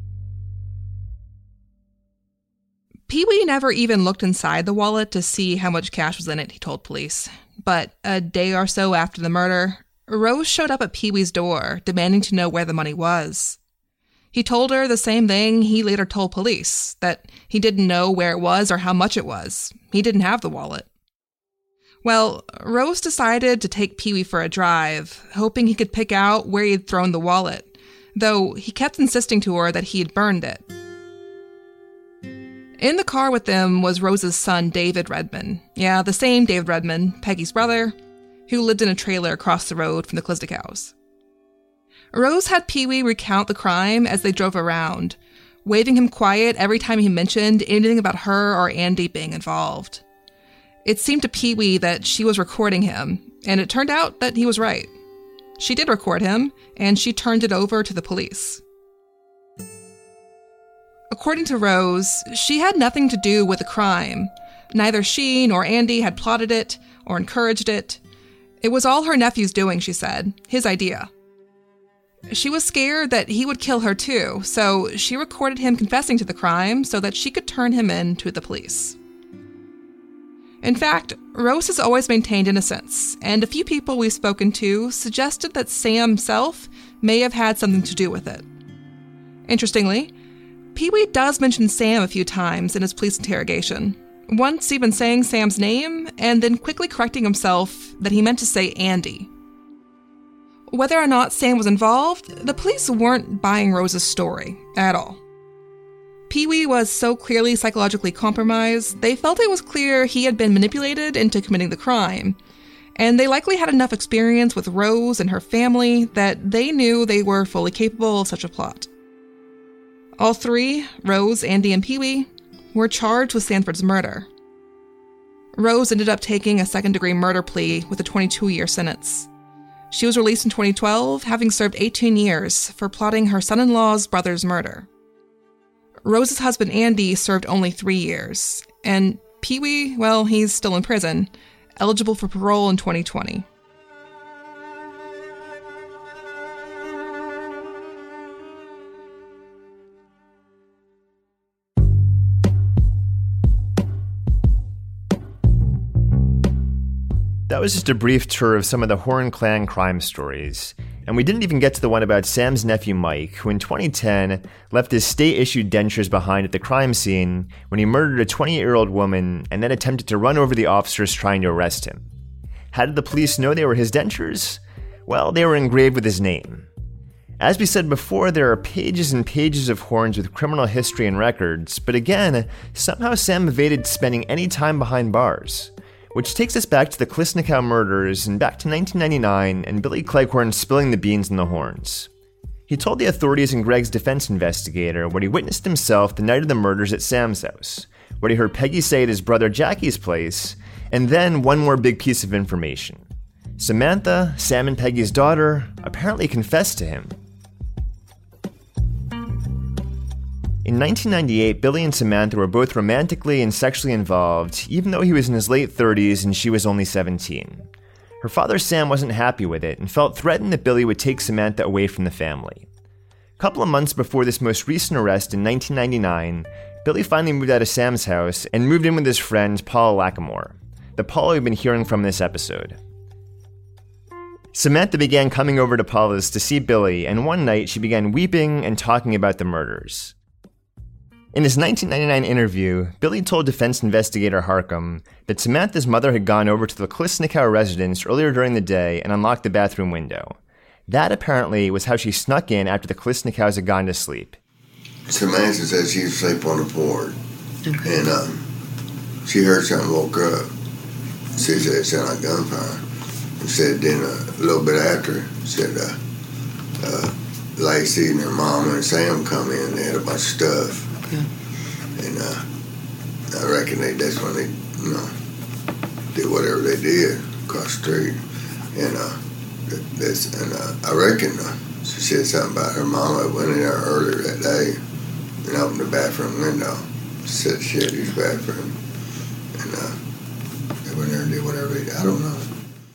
Pee-wee never even looked inside the wallet to see how much cash was in it, he told police. But a day or so after the murder, Rose showed up at Pee-wee's door, demanding to know where the money was. He told her the same thing he later told police, that he didn't know where it was or how much it was. He didn't have the wallet. Well, Rose decided to take Pee-wee for a drive, hoping he could pick out where he had thrown the wallet, though he kept insisting to her that he had burned it. In the car with them was Rose's son, David Redman. Yeah, the same David Redman, Peggy's brother, who lived in a trailer across the road from the Kliznikows. Rose had Pee-wee recount the crime as they drove around, waving him quiet every time he mentioned anything about her or Andy being involved. It seemed to Pee-wee that she was recording him, and it turned out that he was right. She did record him, and she turned it over to the police. According to Rose, she had nothing to do with the crime. Neither she nor Andy had plotted it or encouraged it. It was all her nephew's doing, she said, his idea. She was scared that he would kill her too, so she recorded him confessing to the crime so that she could turn him in to the police. In fact, Rose has always maintained innocence, and a few people we've spoken to suggested that Sam himself may have had something to do with it. Interestingly, Pee-wee does mention Sam a few times in his police interrogation, once even saying Sam's name and then quickly correcting himself that he meant to say Andy. Whether or not Sam was involved, the police weren't buying Rose's story at all. Pee-wee was so clearly psychologically compromised, they felt it was clear he had been manipulated into committing the crime, and they likely had enough experience with Rose and her family that they knew they were fully capable of such a plot. All three, Rose, Andy, and Pee-wee, were charged with Sanford's murder. Rose ended up taking a second-degree murder plea with a twenty-two-year sentence. She was released in twenty twelve, having served eighteen years for plotting her son-in-law's brother's murder. Rose's husband, Andy, served only three years, and Pee-wee, well, he's still in prison, eligible for parole in twenty twenty. That was just a brief tour of some of the Horn Clan crime stories. And we didn't even get to the one about Sam's nephew Mike, who in twenty ten left his state-issued dentures behind at the crime scene when he murdered a twenty-eight-year-old woman and then attempted to run over the officers trying to arrest him. How did the police know they were his dentures? Well, they were engraved with his name. As we said before, there are pages and pages of Horns with criminal history and records, but again, somehow Sam evaded spending any time behind bars. Which takes us back to the Klissnikow murders and back to nineteen ninety-nine and Billy Cleghorn spilling the beans in the Horns. He told the authorities and Greg's defense investigator what he witnessed himself the night of the murders at Sam's house, what he heard Peggy say at his brother Jackie's place, and then one more big piece of information. Samantha, Sam and Peggy's daughter, apparently confessed to him. In nineteen ninety-eight, Billy and Samantha were both romantically and sexually involved, even though he was in his late thirties and she was only seventeen. Her father Sam wasn't happy with it and felt threatened that Billy would take Samantha away from the family. A couple of months before this most recent arrest in nineteen ninety-nine, Billy finally moved out of Sam's house and moved in with his friend Paula Lackamore, the Paula we've been hearing from in this episode. Samantha began coming over to Paula's to see Billy, and one night she began weeping and talking about the murders. In his nineteen ninety-nine interview, Billy told defense investigator Harcum that Samantha's mother had gone over to the Klissnikow residence earlier during the day and unlocked the bathroom window. That apparently was how she snuck in after the Klissnikows had gone to sleep. Samantha said she was asleep on the porch, okay. and um, she heard something, woke up. She said it sounded like gunfire. And said then uh, a little bit after, said uh, uh, Lacey and her mama and Sam come in, they had a bunch of stuff. Okay. And uh, I reckon they, that's when they, you know, did whatever they did across the street. And uh, that's, and uh, I reckon uh, she said something about her mama went in there earlier that day and opened the bathroom window. She said she had used the bathroom. And uh, they went there and did whatever they did. I don't know.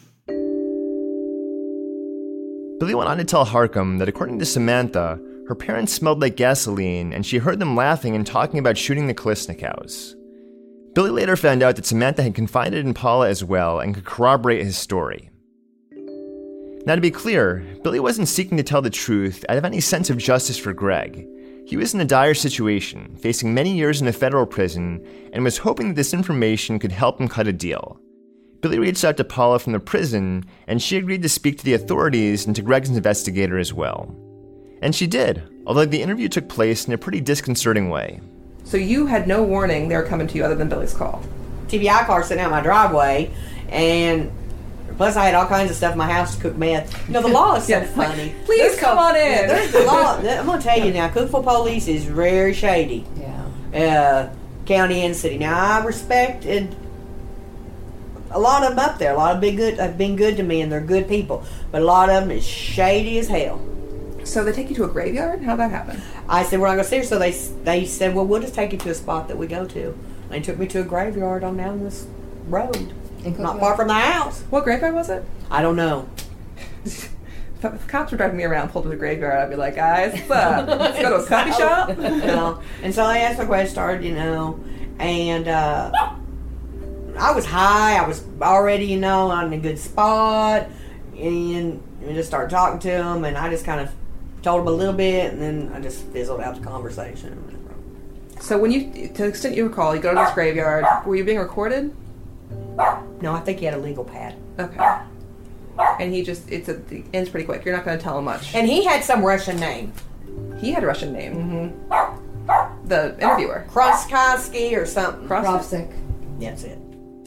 Billy went on to tell Harcum that according to Samantha, her parents smelled like gasoline, and she heard them laughing and talking about shooting the Klissnikows. Billy later found out that Samantha had confided in Paula as well and could corroborate his story. Now to be clear, Billy wasn't seeking to tell the truth out of any sense of justice for Greg. He was in a dire situation, facing many years in a federal prison, and was hoping that this information could help him cut a deal. Billy reached out to Paula from the prison, and she agreed to speak to the authorities and to Greg's investigator as well. And she did, although the interview took place in a pretty disconcerting way. So you had no warning they were coming to you other than Billy's call? T B I car sitting out my driveway, and plus I had all kinds of stuff in my house to cook meth. You know, the law is so yeah, funny. Please there's come on in. Yeah, there's the law. I'm going to tell you now, Cookeville police is very shady. Yeah. Uh, county and city. Now, I respected a lot of them up there. A lot of big good have been good to me, and they're good people. But a lot of them is shady as hell. So they take you to a graveyard? How'd that happen? I said, we're not going to see her. So they they said, well, we'll just take you to a spot that we go to. And they took me to a graveyard on down this road. Not far from the house. What graveyard was it? I don't know. If, if cops were driving me around, pulled to the graveyard, I'd be like, guys, what's up? Let's go to a coffee shop? No. And so they asked my question, started, you know, and uh, I was high. I was already, you know, on a good spot. And we just started talking to them, and I just kind of told them a little bit, and then I just fizzled out the conversation. So when you, to the extent you recall, you go to this graveyard, were you being recorded? No, I think he had a legal pad. Okay. And he just, it's a, it ends pretty quick. You're not going to tell him much. And he had some Russian name. He had a Russian name? Mm-hmm. The interviewer. Kroskoski or something. Krovsik. That's it.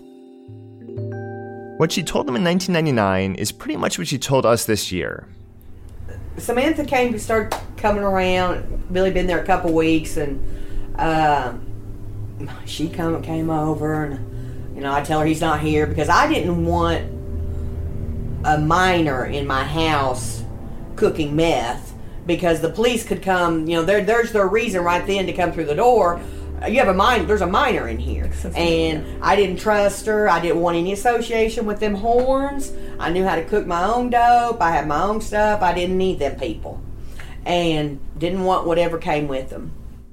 What she told them in nineteen ninety-nine is pretty much what she told us this year. Samantha came to start coming around. Billy been there a couple weeks, and uh, she come came over, and you know I tell her he's not here because I didn't want a minor in my house cooking meth because the police could come. You know, there there's their reason right then to come through the door. You have a minor. There's a minor in here, and I didn't trust her. I didn't want any association with them Horns. I knew how to cook my own dope. I had my own stuff. I didn't need them people, and didn't want whatever came with them.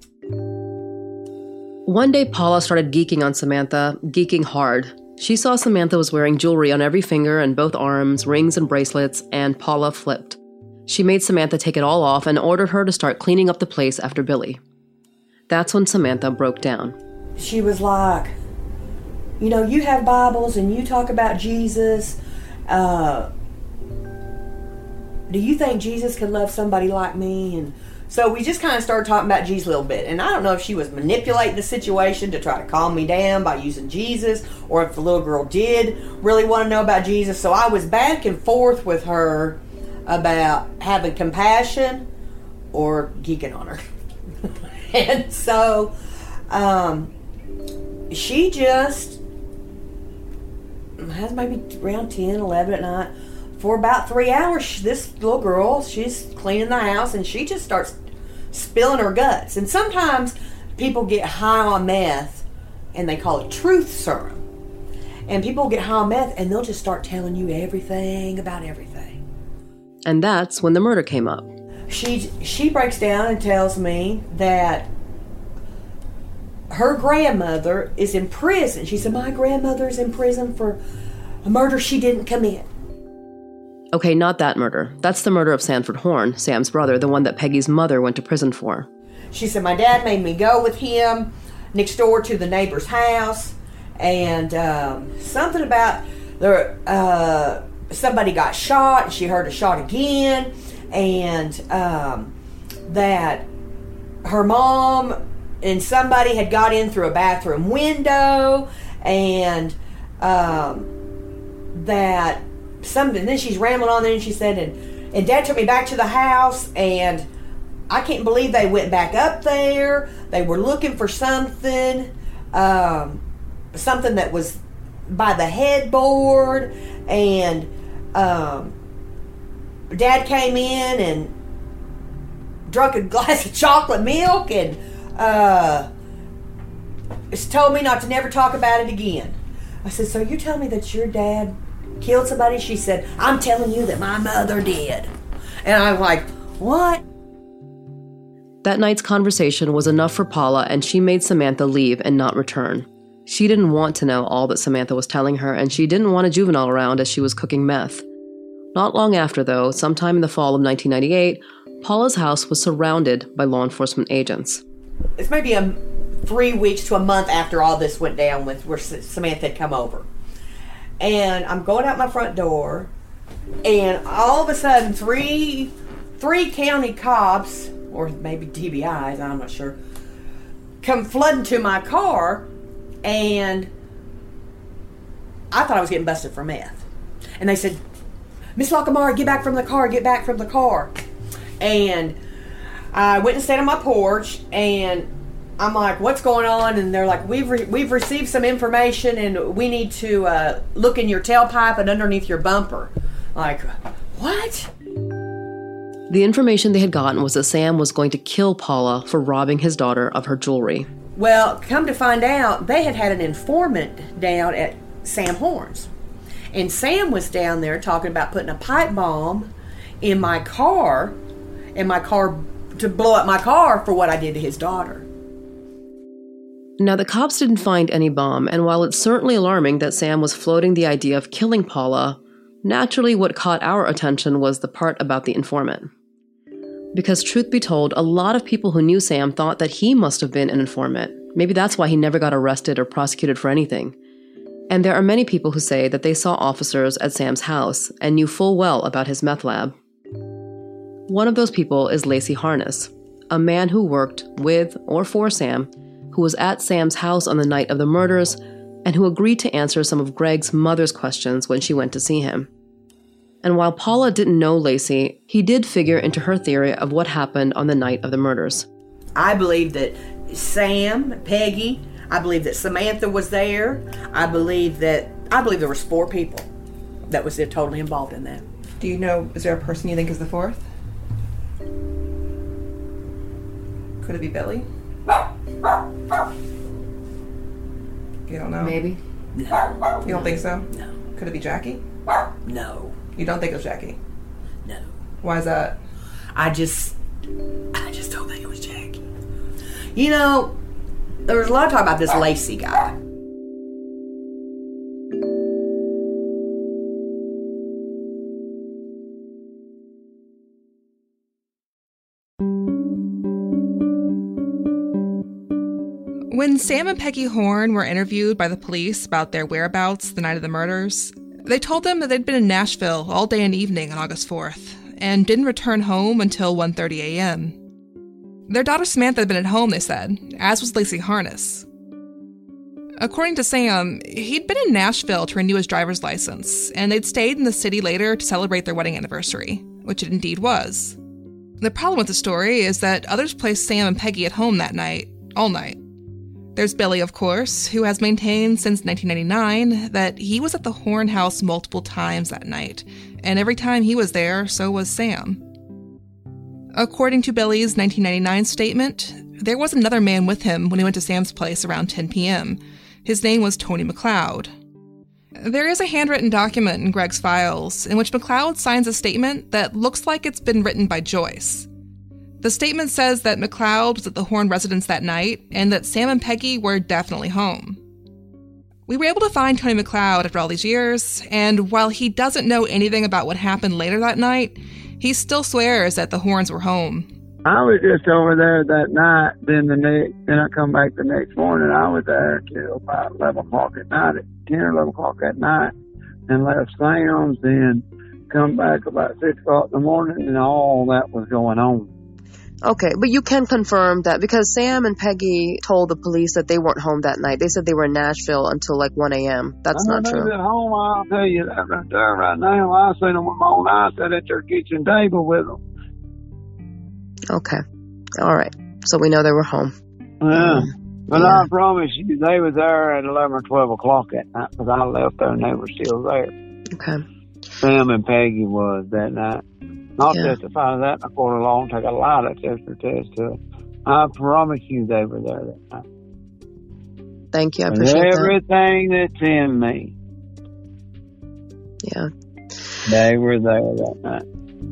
One day, Paula started geeking on Samantha, geeking hard. She saw Samantha was wearing jewelry on every finger and both arms, rings and bracelets, and Paula flipped. She made Samantha take it all off and ordered her to start cleaning up the place after Billy. That's when Samantha broke down. She was like, you know, you have Bibles and you talk about Jesus. Uh, do you think Jesus could love somebody like me? And so we just kind of started talking about Jesus a little bit. And I don't know if she was manipulating the situation to try to calm me down by using Jesus, or if the little girl did really want to know about Jesus. So I was back and forth with her about having compassion or geeking on her. And so um, she just has maybe around ten, eleven at night. For about three hours, this little girl, she's cleaning the house, and she just starts spilling her guts. And sometimes people get high on meth, and they call it truth serum. And people get high on meth, and they'll just start telling you everything about everything. And that's when the murder came up. She she breaks down and tells me that her grandmother is in prison. She said, my grandmother is in prison for a murder she didn't commit. Okay, not that murder. That's the murder of Sanford Horn, Sam's brother, the one that Peggy's mother went to prison for. She said, my dad made me go with him next door to the neighbor's house, and um, something about there, uh, somebody got shot, and she heard a shot again, and um, that her mom and somebody had got in through a bathroom window, and um, that something, then she's rambling on there, and she said, and, and Dad took me back to the house, and I can't believe they went back up there. They were looking for something, um, something that was by the headboard, and um, Dad came in and drank a glass of chocolate milk, and uh, told me not to never talk about it again. I said, so you tell me that your dad killed somebody? She said, I'm telling you that my mother did. And I'm like, what? That night's conversation was enough for Paula, and she made Samantha leave and not return. She didn't want to know all that Samantha was telling her, and she didn't want a juvenile around as she was cooking meth. Not long after, though, sometime in the fall of nineteen ninety-eight, Paula's house was surrounded by law enforcement agents. It's maybe a, three weeks to a month after all this went down with where Samantha had come over. And I'm going out my front door, and all of a sudden, three three county cops, or maybe D B Is, I'm not sure, come flooding to my car, and I thought I was getting busted for meth. And they said, Miss Lockamara, get back from the car, get back from the car. And I went and sat on my porch, and I'm like, what's going on? And they're like, we've re- we've received some information, and we need to uh, look in your tailpipe and underneath your bumper. Like, what? The information they had gotten was that Sam was going to kill Paula for robbing his daughter of her jewelry. Well, come to find out, they had had an informant down at Sam Horn's. And Sam was down there talking about putting a pipe bomb in my car, in my car, to blow up my car for what I did to his daughter. Now, the cops didn't find any bomb, and while it's certainly alarming that Sam was floating the idea of killing Paula, naturally what caught our attention was the part about the informant. Because truth be told, a lot of people who knew Sam thought that he must have been an informant. Maybe that's why he never got arrested or prosecuted for anything. And there are many people who say that they saw officers at Sam's house and knew full well about his meth lab. One of those people is Lacey Harness, a man who worked with or for Sam, who was at Sam's house on the night of the murders, and who agreed to answer some of Greg's mother's questions when she went to see him. And while Paula didn't know Lacey, he did figure into her theory of what happened on the night of the murders. I believe that Sam, Peggy, I believe that Samantha was there. I believe that, I believe there was four people that was totally involved in that. Do you know, is there a person you think is the fourth? Could it be Billy? You don't know? Maybe. No. You don't think so? No. Could it be Jackie? No. You don't think it was Jackie? No. Why is that? I just, I just don't think it was Jackie. You know, there was a lot of talk about this Lacey guy. When Sam and Peggy Horn were interviewed by the police about their whereabouts the night of the murders, they told them that they'd been in Nashville all day and evening on August fourth, and didn't return home until one thirty a.m. Their daughter Samantha had been at home, they said, as was Lacey Harness. According to Sam, he'd been in Nashville to renew his driver's license, and they'd stayed in the city later to celebrate their wedding anniversary, which it indeed was. The problem with the story is that others placed Sam and Peggy at home that night, all night. There's Billy, of course, who has maintained since nineteen ninety-nine that he was at the Horn house multiple times that night, and every time he was there, so was Sam. According to Billy's nineteen ninety-nine statement, there was another man with him when he went to Sam's place around ten p.m. His name was Tony McLeod. There is a handwritten document in Greg's files in which McLeod signs a statement that looks like it's been written by Joyce. The statement says that McLeod was at the Horn residence that night and that Sam and Peggy were definitely home. We were able to find Tony McLeod after all these years, and while he doesn't know anything about what happened later that night, he still swears that the Horns were home. I was just over there that night, then the next, then I come back the next morning. I was there till about eleven o'clock at night, at ten or eleven o'clock at night, and left Sam's, then come back about six o'clock in the morning, and all that was going on. Okay, but you can confirm that because Sam and Peggy told the police that they weren't home that night. They said they were in Nashville until like one a.m. That's not true. At home, I'll tell you that right there, right now. I seen them with my own eyes at their kitchen table with them. Okay. All right. So we know they were home. Yeah. But yeah. I promise you, they were there at eleven or twelve o'clock at night because I left there and they were still there. Okay. Sam and Peggy was that night. I'll yeah. testify to that in a court of law and take a lie detector test to it. I promise you they were there that night. Thank you. I and appreciate everything that. that's in me. Yeah. They were there that night.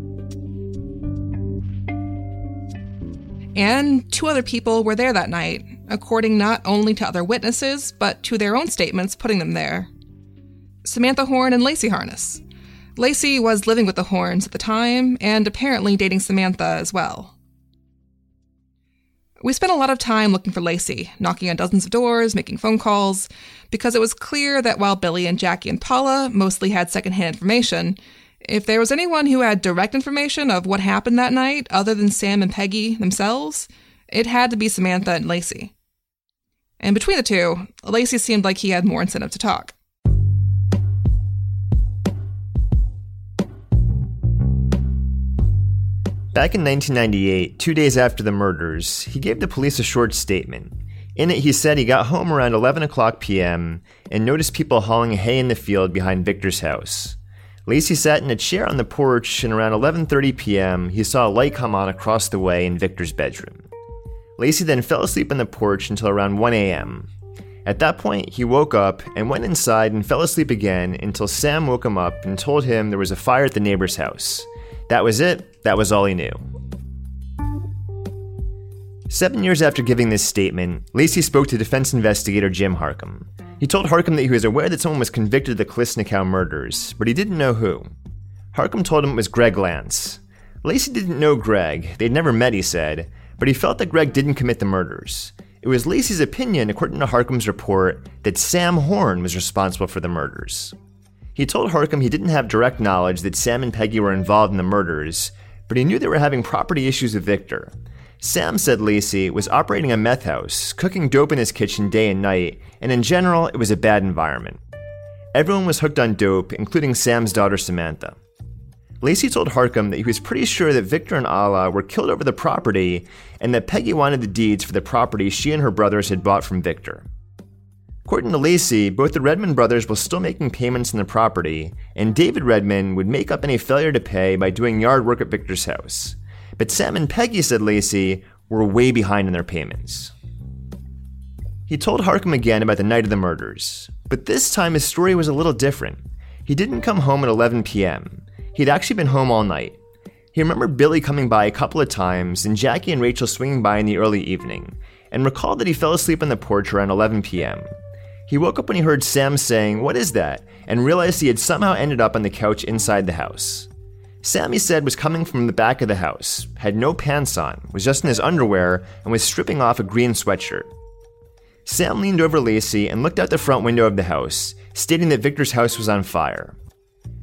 And two other people were there that night, according not only to other witnesses, but to their own statements putting them there. Samantha Horn and Lacey Harness. Lacey was living with the Horns at the time, and apparently dating Samantha as well. We spent a lot of time looking for Lacey, knocking on dozens of doors, making phone calls, because it was clear that while Billy and Jackie and Paula mostly had secondhand information, if there was anyone who had direct information of what happened that night other than Sam and Peggy themselves, it had to be Samantha and Lacey. And between the two, Lacey seemed like he had more incentive to talk. Back in nineteen ninety-eight, two days after the murders, he gave the police a short statement. In it, he said he got home around eleven o'clock p.m. and noticed people hauling hay in the field behind Victor's house. Lacey sat in a chair on the porch, and around eleven thirty p.m., he saw a light come on across the way in Victor's bedroom. Lacey then fell asleep on the porch until around one a.m. At that point, he woke up and went inside and fell asleep again until Sam woke him up and told him there was a fire at the neighbor's house. That was it. That was all he knew. Seven years after giving this statement, Lacey spoke to defense investigator Jim Harcum. He told Harcum that he was aware that someone was convicted of the Klissnikow murders, but he didn't know who. Harcum told him it was Greg Lance. Lacey didn't know Greg. They'd never met, he said, but he felt that Greg didn't commit the murders. It was Lacey's opinion, according to Harcum's report, that Sam Horn was responsible for the murders. He told Harcum he didn't have direct knowledge that Sam and Peggy were involved in the murders, but he knew they were having property issues with Victor. Sam, said Lacey, was operating a meth house, cooking dope in his kitchen day and night, and in general, it was a bad environment. Everyone was hooked on dope, including Sam's daughter Samantha. Lacey told Harcum that he was pretty sure that Victor and Alla were killed over the property, and that Peggy wanted the deeds for the property she and her brothers had bought from Victor. According to Lacey, both the Redmond brothers were still making payments on the property, and David Redmond would make up any failure to pay by doing yard work at Victor's house. But Sam and Peggy, said Lacey, were way behind in their payments. He told Harcum again about the night of the murders, but this time his story was a little different. He didn't come home at eleven p.m. He'd actually been home all night. He remembered Billy coming by a couple of times and Jackie and Rachel swinging by in the early evening, and recalled that he fell asleep on the porch around eleven p.m. He woke up when he heard Sam saying, "What is that?" and realized he had somehow ended up on the couch inside the house. Sam, he said, was coming from the back of the house, had no pants on, was just in his underwear, and was stripping off a green sweatshirt. Sam leaned over Lacey and looked out the front window of the house, stating that Victor's house was on fire.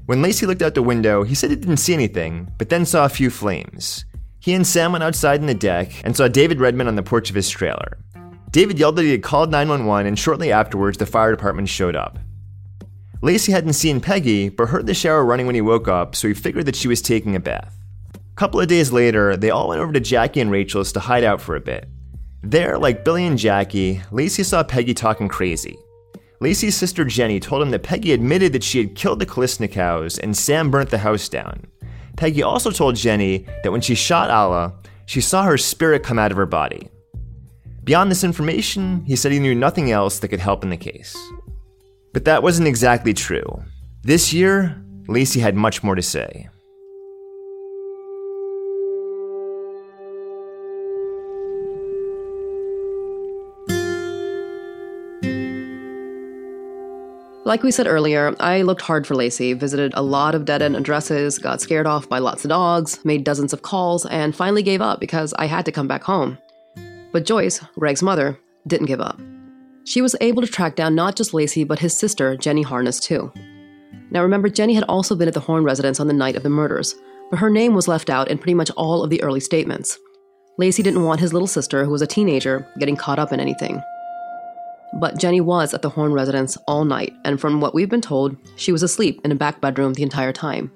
When Lacey looked out the window, he said he didn't see anything, but then saw a few flames. He and Sam went outside on the deck and saw David Redmond on the porch of his trailer. David yelled that he had called nine one one, and shortly afterwards, the fire department showed up. Lacey hadn't seen Peggy, but heard the shower running when he woke up, so he figured that she was taking a bath. A couple of days later, they all went over to Jackie and Rachel's to hide out for a bit. There, like Billy and Jackie, Lacey saw Peggy talking crazy. Lacey's sister Jenny told him that Peggy admitted that she had killed the Kalistnikows and Sam burnt the house down. Peggy also told Jenny that when she shot Alla, she saw her spirit come out of her body. Beyond this information, he said he knew nothing else that could help in the case. But that wasn't exactly true. This year, Lacey had much more to say. Like we said earlier, I looked hard for Lacey, visited a lot of dead-end addresses, got scared off by lots of dogs, made dozens of calls, and finally gave up because I had to come back home. But Joyce, Greg's mother, didn't give up. She was able to track down not just Lacey, but his sister, Jenny Harness, too. Now remember, Jenny had also been at the Horn residence on the night of the murders, but her name was left out in pretty much all of the early statements. Lacey didn't want his little sister, who was a teenager, getting caught up in anything. But Jenny was at the Horn residence all night, and from what we've been told, she was asleep in a back bedroom the entire time.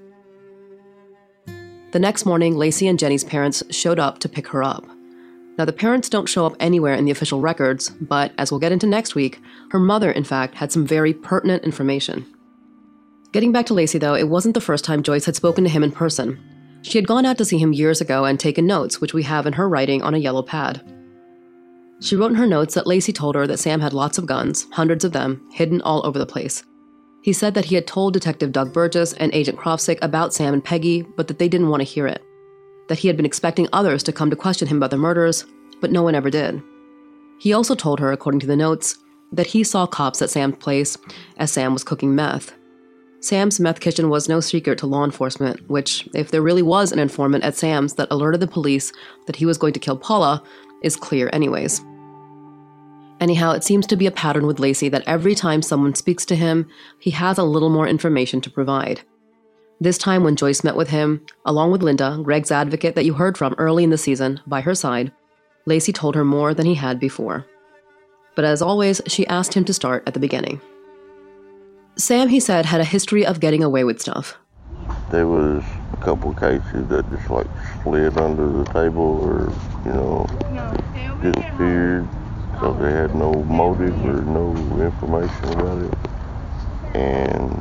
The next morning, Lacey and Jenny's parents showed up to pick her up. Now, the parents don't show up anywhere in the official records, but as we'll get into next week, her mother, in fact, had some very pertinent information. Getting back to Lacey, though, it wasn't the first time Joyce had spoken to him in person. She had gone out to see him years ago and taken notes, which we have in her writing on a yellow pad. She wrote in her notes that Lacey told her that Sam had lots of guns, hundreds of them, hidden all over the place. He said that he had told Detective Doug Burgess and Agent Krofsik about Sam and Peggy, but that they didn't want to hear it. That he had been expecting others to come to question him about the murders, but no one ever did. He also told her, according to the notes, that he saw cops at Sam's place as Sam was cooking meth. Sam's meth kitchen was no secret to law enforcement, which, if there really was an informant at Sam's that alerted the police that he was going to kill Paula, is clear anyways. Anyhow, it seems to be a pattern with Lacey that every time someone speaks to him, he has a little more information to provide. This time when Joyce met with him, along with Linda, Greg's advocate that you heard from early in the season, by her side, Lacey told her more than he had before. But as always, she asked him to start at the beginning. Sam, he said, had a history of getting away with stuff. There was a couple of cases that just like slid under the table or, you know, disappeared. So they had no motive or no information about it. And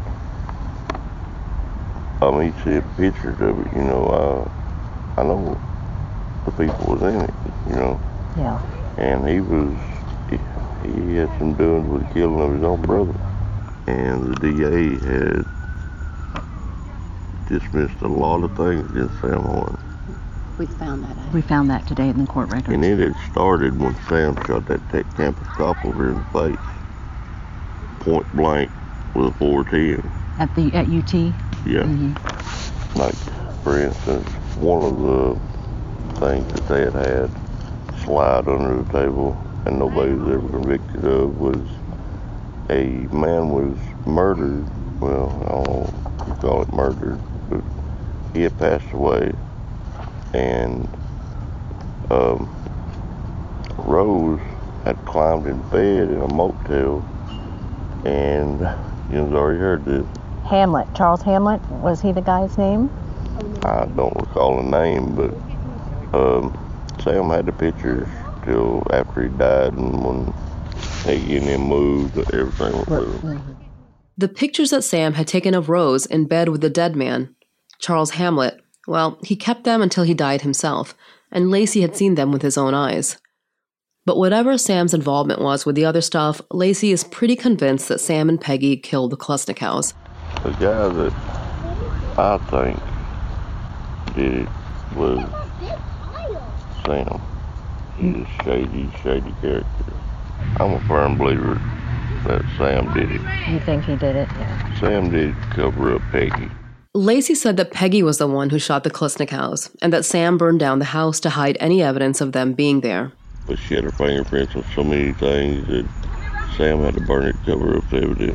I mean, see pictures of it, you know, I, I know the people was in it, you know. Yeah. And he was, he, he had some doings with the killing of his own brother. And the D A had dismissed a lot of things against Sam Horn. We found that out. We found that today in the court records. And it had started when Sam shot that Tech campus cop over in the face, point blank with a four ten. At the at U T? Yeah. Mm-hmm. Like, for instance, one of the things that they had had slide under the table and nobody was ever convicted of was a man was murdered. Well, I don't know if you call it murdered, but he had passed away. And um, Rose had climbed in bed in a motel, and you've already heard this. Hamlet, Charles Hamlet, was he the guy's name? I don't recall the name, but um, Sam had the pictures till after he died, and when Peggy and him moved, everything went through. The pictures that Sam had taken of Rose in bed with the dead man, Charles Hamlet, well, he kept them until he died himself, and Lacey had seen them with his own eyes. But whatever Sam's involvement was with the other stuff, Lacey is pretty convinced that Sam and Peggy killed the Kalistnikows. The guy that I think did it was Sam. He's a shady, shady character. I'm a firm believer that Sam did it. You think he did it? Yeah. Sam did cover up Peggy. Lacey said that Peggy was the one who shot the Kalistnikows, and that Sam burned down the house to hide any evidence of them being there. But she had her fingerprints on so many things that Sam had to burn it to cover up the evidence.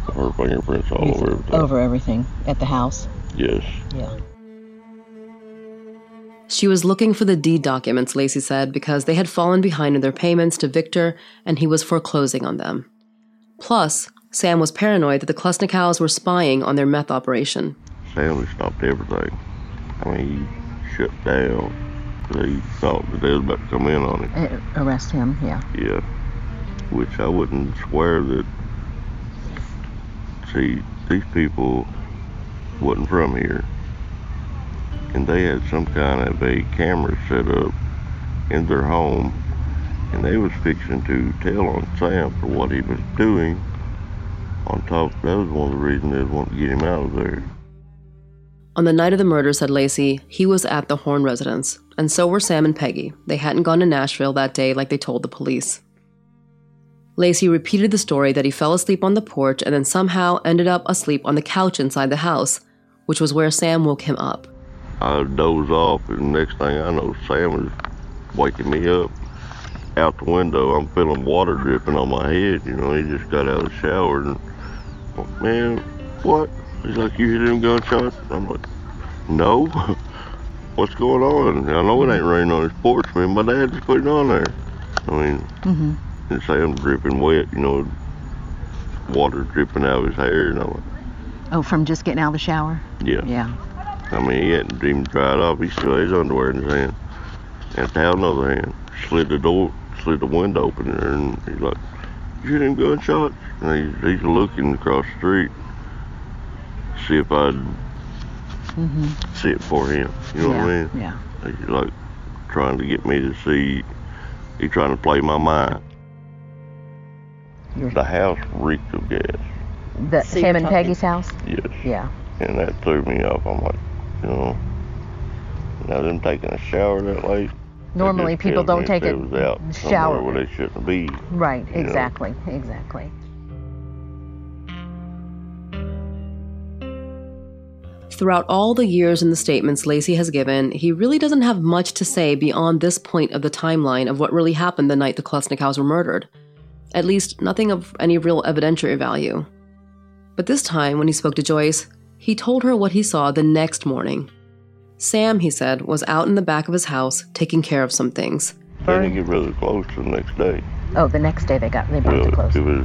Her fingerprints all over everything. Over everything at the house? Yes. Yeah. She was looking for the deed documents, Lacey said, because they had fallen behind in their payments to Victor and he was foreclosing on them. Plus, Sam was paranoid that the Klesnikows were spying on their meth operation. Sam stopped everything. I mean, he shut down. He thought that they was about to come in on him. Uh, arrest him, yeah. Yeah. Which I wouldn't swear that... See, these people wasn't from here. And they had some kind of a camera set up in their home, and they was fixing to tell on Sam for what he was doing. On top, that was one of the reasons they wanted to get him out of there. On the night of the murder, said Lacey, he was at the Horn residence, and so were Sam and Peggy. They hadn't gone to Nashville that day like they told the police. Lacey repeated the story that he fell asleep on the porch and then somehow ended up asleep on the couch inside the house, which was where Sam woke him up. I dozed off, and the next thing I know, Sam was waking me up. Out the window, I'm feeling water dripping on my head. You know, he just got out of the shower, and, man, what? He's like, you hear them gunshots? I'm like, no. What's going on? I know it ain't raining on his porch, man. My dad just put it on there. I mean, mm-hmm. And Sam's dripping wet, you know, water dripping out of his hair, and I'm like, oh, from just getting out of the shower? Yeah. Yeah. I mean, he hadn't even dried off. He still had his underwear in his hand. And the towel in the other hand. Slid the door, slid the window open there, and he's like, you hear them gunshots? And he's, he's looking across the street, see if I'd mm-hmm. see it for him. You know yeah, what I mean? Yeah. He's like trying to get me to see, he's trying to play my mind. You're... The house reeked of gas. The, Sam and Peggy's house? Yes. Yeah. And that threw me off. I'm like, you know, now them taking a shower that late. Normally people don't take a was out shower where they shouldn't be. Right, exactly, know? exactly. Throughout all the years and the statements Lacey has given, he really doesn't have much to say beyond this point of the timeline of what really happened the night the Klesnikows were murdered. At least, nothing of any real evidentiary value. But this time, when he spoke to Joyce, he told her what he saw the next morning. Sam, he said, was out in the back of his house taking care of some things. They didn't get really close the next day. Oh, the next day they got they brought well, too close. It was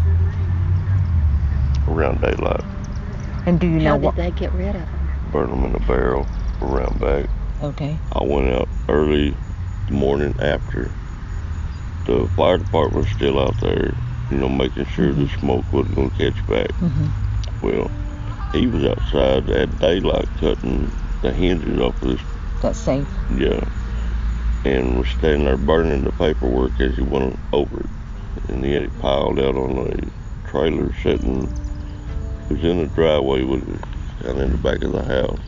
around daylight. And do you know How what? How did they get rid of them? Burn them in a barrel around back. Okay. I went out early the morning after. The fire department was still out there, you know, making sure mm-hmm. the smoke wasn't going to catch back. Mm-hmm. Well, he was outside at daylight cutting the hinges off of this. That's safe. Yeah. And was standing there burning the paperwork as he went over it. And he had it piled out on a trailer sitting, it was in the driveway with it, down in the back of the house.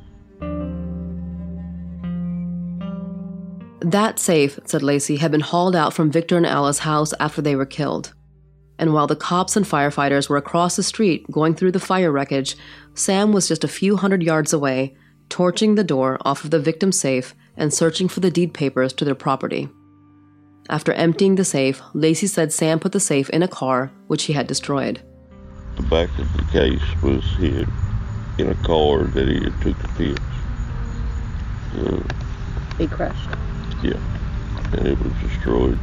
That safe, said Lacey, had been hauled out from Victor and Alice's house after they were killed. And while the cops and firefighters were across the street going through the fire wreckage, Sam was just a few hundred yards away, torching the door off of the victim's safe and searching for the deed papers to their property. After emptying the safe, Lacey said Sam put the safe in a car, which he had destroyed. The back of the case was hid in a car that he had took to pits. Uh, he crushed. Yeah, and it was destroyed.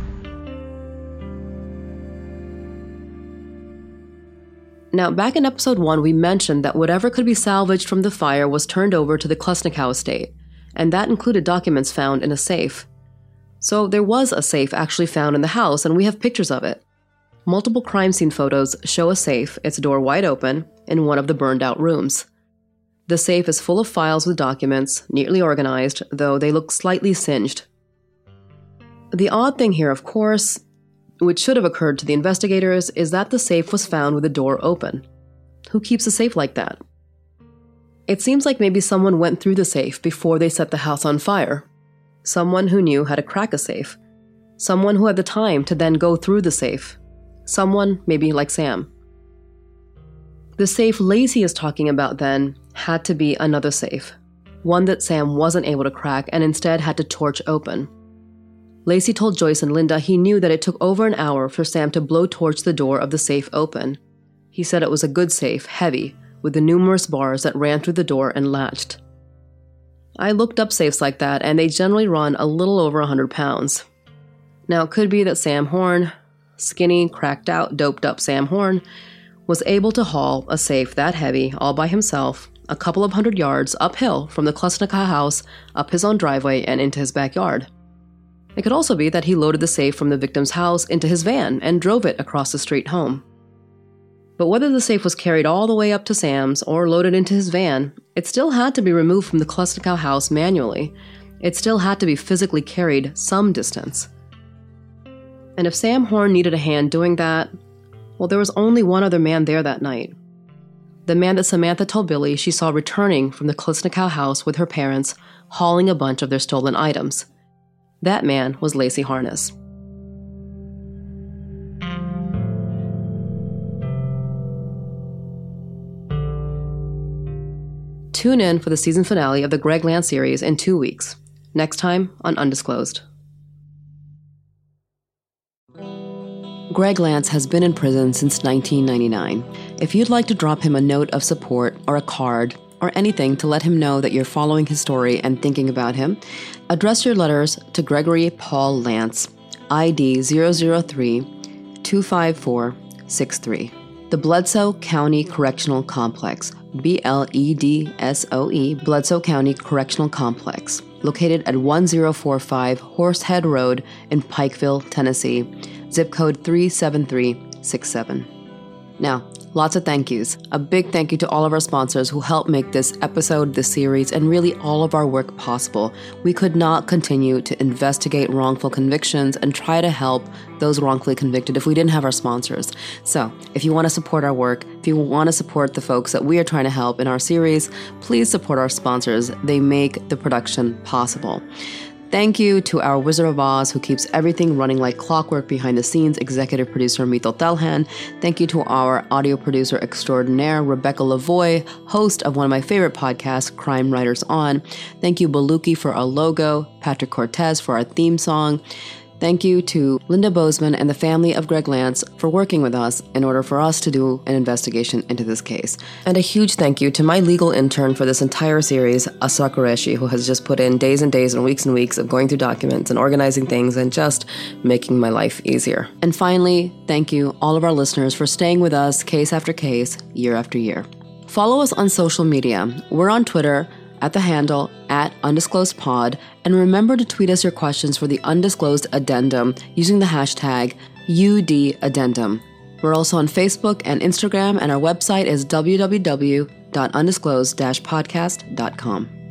Now, back in episode one, we mentioned that whatever could be salvaged from the fire was turned over to the Klesnikow estate, and that included documents found in a safe. So there was a safe actually found in the house, and we have pictures of it. Multiple crime scene photos show a safe, its door wide open, in one of the burned-out rooms. The safe is full of files with documents, neatly organized, though they look slightly singed. The odd thing here, of course, which should have occurred to the investigators, is that the safe was found with the door open. Who keeps a safe like that? It seems like maybe someone went through the safe before they set the house on fire. Someone who knew how to crack a safe. Someone who had the time to then go through the safe. Someone, maybe like Sam. The safe Lacey is talking about then had to be another safe. One that Sam wasn't able to crack and instead had to torch open. Lacey told Joyce and Linda he knew that it took over an hour for Sam to blowtorch the door of the safe open. He said it was a good safe, heavy, with the numerous bars that ran through the door and latched. I looked up safes like that, and they generally run a little over one hundred pounds. Now, it could be that Sam Horn, skinny, cracked out, doped up Sam Horn, was able to haul a safe that heavy all by himself a couple of hundred yards uphill from the Klesnikow house, up his own driveway, and into his backyard. It could also be that he loaded the safe from the victim's house into his van and drove it across the street home. But whether the safe was carried all the way up to Sam's or loaded into his van, it still had to be removed from the Klesnikow house manually. It still had to be physically carried some distance. And if Sam Horn needed a hand doing that, well, there was only one other man there that night. The man that Samantha told Billy she saw returning from the Klesnikow house with her parents, hauling a bunch of their stolen items. That man was Lacey Harness. Tune in for the season finale of the Greg Lance series in two weeks. Next time on Undisclosed. Greg Lance has been in prison since nineteen ninety-nine. If you'd like to drop him a note of support or a card or anything to let him know that you're following his story and thinking about him, address your letters to Gregory Paul Lance, I D zero zero three two five four six three. The Bledsoe County Correctional Complex, B L E D S O E, Bledsoe County Correctional Complex, located at one zero four five Horsehead Road in Pikeville, Tennessee, zip code three seven three six seven. Now, lots of thank yous. A big thank you to all of our sponsors who helped make this episode, this series, and really all of our work possible. We could not continue to investigate wrongful convictions and try to help those wrongfully convicted if we didn't have our sponsors. So, if you want to support our work, if you want to support the folks that we are trying to help in our series, please support our sponsors. They make the production possible. Thank you to our Wizard of Oz, who keeps everything running like clockwork behind the scenes, executive producer Mithil Thelhan. Thank you to our audio producer extraordinaire, Rebecca Lavoie, host of one of my favorite podcasts, Crime Writers On. Thank you, Baluki, for our logo, Patrick Cortez for our theme song. Thank you to Linda Bozeman and the family of Greg Lance for working with us in order for us to do an investigation into this case. And a huge thank you to my legal intern for this entire series, Asa Qureshi, who has just put in days and days and weeks and weeks of going through documents and organizing things and just making my life easier. And finally, thank you, all of our listeners, for staying with us case after case, year after year. Follow us on social media. We're on Twitter at the handle at Undisclosed Pod, and remember to tweet us your questions for the Undisclosed Addendum using the hashtag U D Addendum. We're also on Facebook and Instagram, and our website is w w w dot undisclosed dash podcast dot com.